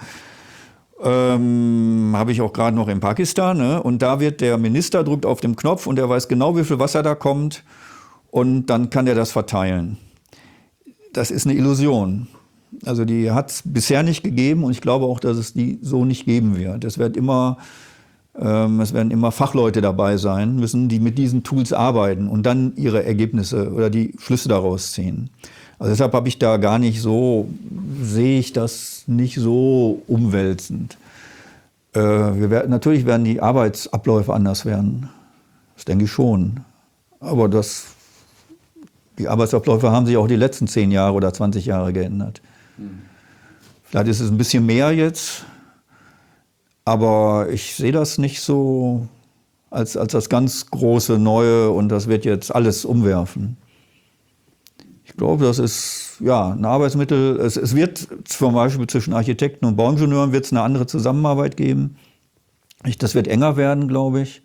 ähm, habe ich auch gerade noch in Pakistan. Ne? Und da wird der Minister, drückt auf den Knopf und der weiß genau, wie viel Wasser da kommt und dann kann er das verteilen. Das ist eine Illusion. Also die hat es bisher nicht gegeben und ich glaube auch, dass es die so nicht geben wird. Es wird immer... Es werden immer Fachleute dabei sein müssen, die mit diesen Tools arbeiten und dann ihre Ergebnisse oder die Schlüsse daraus ziehen. Also deshalb habe ich da gar nicht so, sehe ich das nicht so umwälzend. Äh, wir werden, natürlich werden die Arbeitsabläufe anders werden. Das denke ich schon. Aber das, die Arbeitsabläufe haben sich auch die letzten zehn Jahre oder zwanzig Jahre geändert. Mhm. Vielleicht ist es ein bisschen mehr jetzt. Aber ich sehe das nicht so als, als das ganz große Neue und das wird jetzt alles umwerfen. Ich glaube, das ist ja ein Arbeitsmittel. Es, es wird zum Beispiel zwischen Architekten und Bauingenieuren wird es eine andere Zusammenarbeit geben. Ich, das wird enger werden, glaube ich.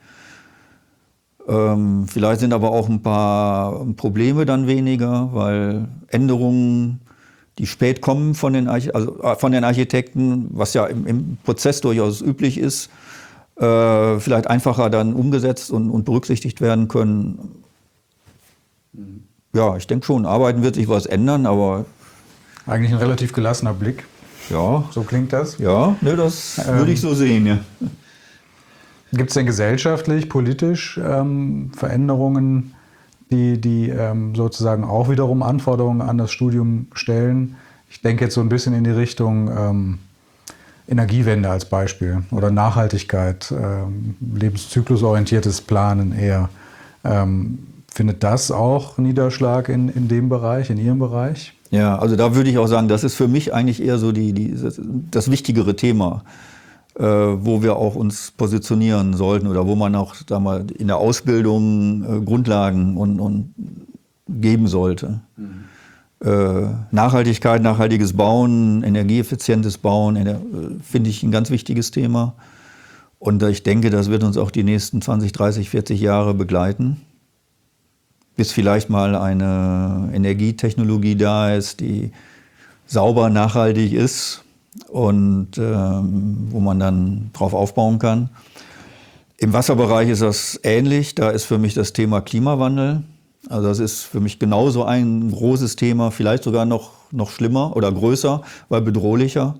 Ähm, vielleicht sind aber auch ein paar Probleme dann weniger, weil Änderungen, die spät kommen von den, Arch- also von den Architekten, was ja im, im Prozess durchaus üblich ist, äh, vielleicht einfacher dann umgesetzt und, und berücksichtigt werden können. Mhm. Ja, ich denke schon, arbeiten wird sich was ändern, aber... Eigentlich ein relativ gelassener Blick. Ja. So klingt das? Ja, ne, das ähm, würde ich so sehen, ja. Gibt es denn gesellschaftlich, politisch ähm, Veränderungen, die, die ähm, sozusagen auch wiederum Anforderungen an das Studium stellen, Ich denke jetzt so ein bisschen in die Richtung ähm, Energiewende als Beispiel oder Nachhaltigkeit, ähm, lebenszyklusorientiertes Planen eher. Ähm, findet das auch Niederschlag in, in dem Bereich, in Ihrem Bereich? Ja, also da würde ich auch sagen, das ist für mich eigentlich eher so die, die, das, das wichtigere Thema, äh, wo wir auch uns positionieren sollten oder wo man auch da mal in der Ausbildung äh, Grundlagen und, und geben sollte. Mhm. Äh, Nachhaltigkeit, nachhaltiges Bauen, energieeffizientes Bauen, äh, finde ich ein ganz wichtiges Thema. Und ich denke, das wird uns auch die nächsten zwanzig, dreißig, vierzig Jahre begleiten. Bis vielleicht mal eine Energietechnologie da ist, die sauber, nachhaltig ist und ähm, wo man dann drauf aufbauen kann. Im Wasserbereich ist das ähnlich. Da ist für mich das Thema Klimawandel. Also das ist für mich genauso ein großes Thema, vielleicht sogar noch, noch schlimmer oder größer, weil bedrohlicher.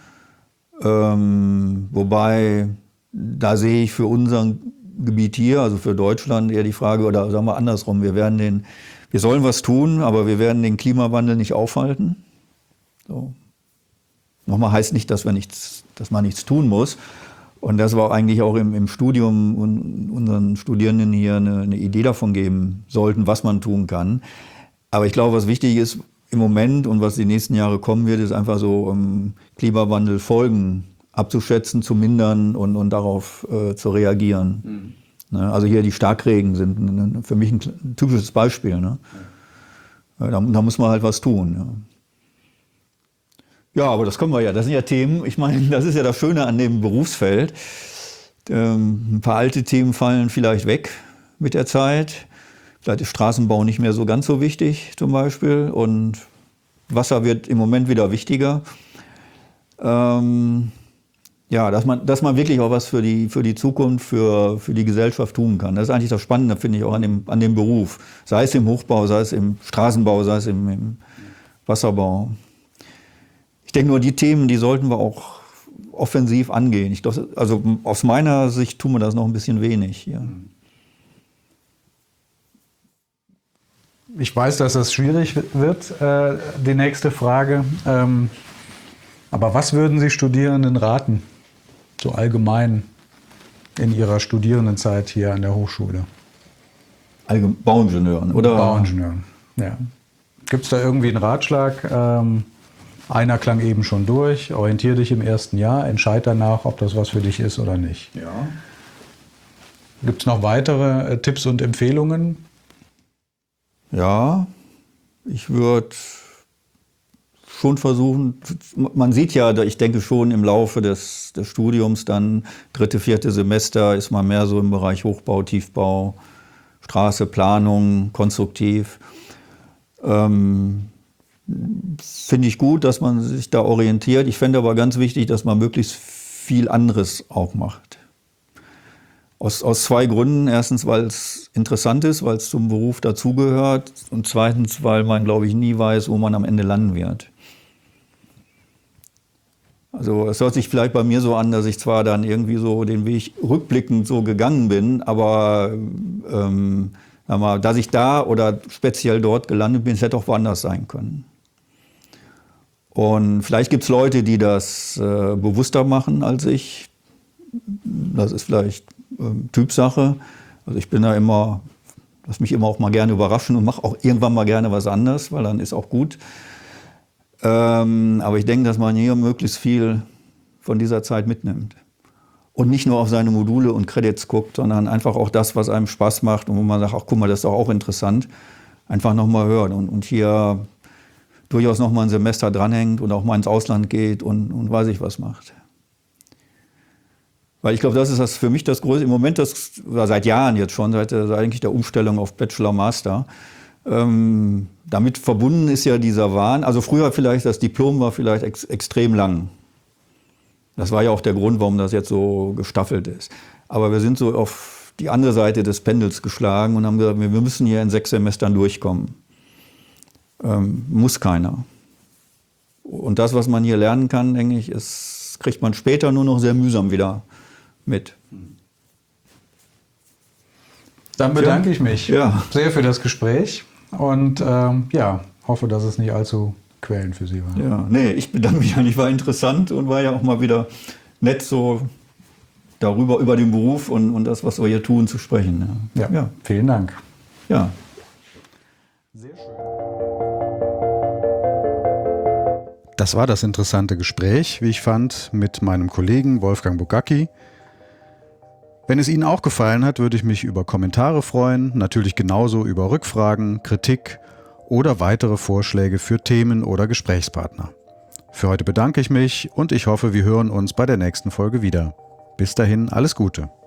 Ähm, wobei, da sehe ich für unseren Gebiet hier, also für Deutschland, eher die Frage, oder sagen wir andersrum, wir werden den, wir sollen was tun, aber wir werden den Klimawandel nicht aufhalten. So. Nochmal heißt nicht, dass wir nichts, dass man nichts tun muss. Und das war eigentlich auch im, im Studium und unseren Studierenden hier eine, eine Idee davon geben sollten, was man tun kann. Aber ich glaube, was wichtig ist im Moment und was die nächsten Jahre kommen wird, ist einfach so um Klimawandel Folgen abzuschätzen, zu mindern und, und darauf äh, zu reagieren. Mhm. Ne? Also hier die Starkregen sind ne, für mich ein, ein typisches Beispiel. Ne? Ja. Da, da muss man halt was tun. Ja. Ja, aber das können wir ja. Das sind ja Themen, ich meine, das ist ja das Schöne an dem Berufsfeld. Ähm, ein paar alte Themen fallen vielleicht weg mit der Zeit. Vielleicht ist Straßenbau nicht mehr so ganz so wichtig zum Beispiel. Und Wasser wird im Moment wieder wichtiger. Ähm, Ja, dass man, dass man wirklich auch was für die, für die Zukunft, für, für die Gesellschaft tun kann. Das ist eigentlich das Spannende, finde ich, auch an dem, an dem Beruf. Sei es im Hochbau, sei es im Straßenbau, sei es im, im Wasserbau. Ich denke nur, die Themen, die sollten wir auch offensiv angehen. Ich glaube, also aus meiner Sicht tun wir das noch ein bisschen wenig hier. Ich weiß, dass das schwierig wird, äh, die nächste Frage. Ähm, aber was würden Sie Studierenden raten? So allgemein in Ihrer Studierendenzeit hier an der Hochschule? Allgemein Bauingenieuren, oder? Bauingenieuren, ja. Gibt es da irgendwie einen Ratschlag? Ähm, einer klang eben schon durch, orientier dich im ersten Jahr, entscheid danach, ob das was für dich ist oder nicht. Ja. Gibt es noch weitere äh, Tipps und Empfehlungen? Ja, ich würde schon versuchen, man sieht ja, ich denke schon im Laufe des, des Studiums dann, dritte, vierte Semester ist man mehr so im Bereich Hochbau, Tiefbau, Straße, Planung, konstruktiv. Ähm, finde ich gut, dass man sich da orientiert. Ich fände aber ganz wichtig, dass man möglichst viel anderes auch macht. Aus, aus zwei Gründen. Erstens, weil es interessant ist, weil es zum Beruf dazugehört. Und zweitens, weil man, glaube ich, nie weiß, wo man am Ende landen wird. Also es hört sich vielleicht bei mir so an, dass ich zwar dann irgendwie so den Weg rückblickend so gegangen bin, aber ähm, sag mal, dass ich da oder speziell dort gelandet bin, es hätte auch woanders sein können. Und vielleicht gibt es Leute, die das äh, bewusster machen als ich. Das ist vielleicht ähm, Typsache. Also ich bin da immer, lass mich immer auch mal gerne überraschen und mache auch irgendwann mal gerne was anderes, weil dann ist auch gut. Ähm, aber ich denke, dass man hier möglichst viel von dieser Zeit mitnimmt. Und nicht nur auf seine Module und Credits guckt, sondern einfach auch das, was einem Spaß macht und wo man sagt, ach guck mal, das ist doch auch interessant, einfach nochmal hört und, und hier durchaus nochmal ein Semester dranhängt und auch mal ins Ausland geht und, und weiß ich was macht. Weil ich glaube, das ist das für mich das Größte, im Moment, das, oder seit Jahren jetzt schon, seit, seit eigentlich der Umstellung auf Bachelor-Master, Ähm, damit verbunden ist ja dieser Wahn, also früher vielleicht, das Diplom war vielleicht ex extrem lang. Das war ja auch der Grund, warum das jetzt so gestaffelt ist. Aber wir sind so auf die andere Seite des Pendels geschlagen und haben gesagt, wir müssen hier in sechs Semestern durchkommen. Ähm, muss keiner. Und das, was man hier lernen kann, denke ich, ist, kriegt man später nur noch sehr mühsam wieder mit. Dann bedanke ich mich ja. sehr für das Gespräch und ähm, ja, hoffe, dass es nicht allzu Quellen für Sie waren. Ja, nee, ich bedanke mich eigentlich, war interessant und war ja auch mal wieder nett, so darüber, über den Beruf und, und das, was wir hier tun, zu sprechen. Ja, ja. Vielen Dank. Ja. Sehr schön. Das war das interessante Gespräch, wie ich fand, mit meinem Kollegen Wolfgang Bogacki. Wenn es Ihnen auch gefallen hat, würde ich mich über Kommentare freuen, natürlich genauso über Rückfragen, Kritik oder weitere Vorschläge für Themen oder Gesprächspartner. Für heute bedanke ich mich und ich hoffe, wir hören uns bei der nächsten Folge wieder. Bis dahin, alles Gute.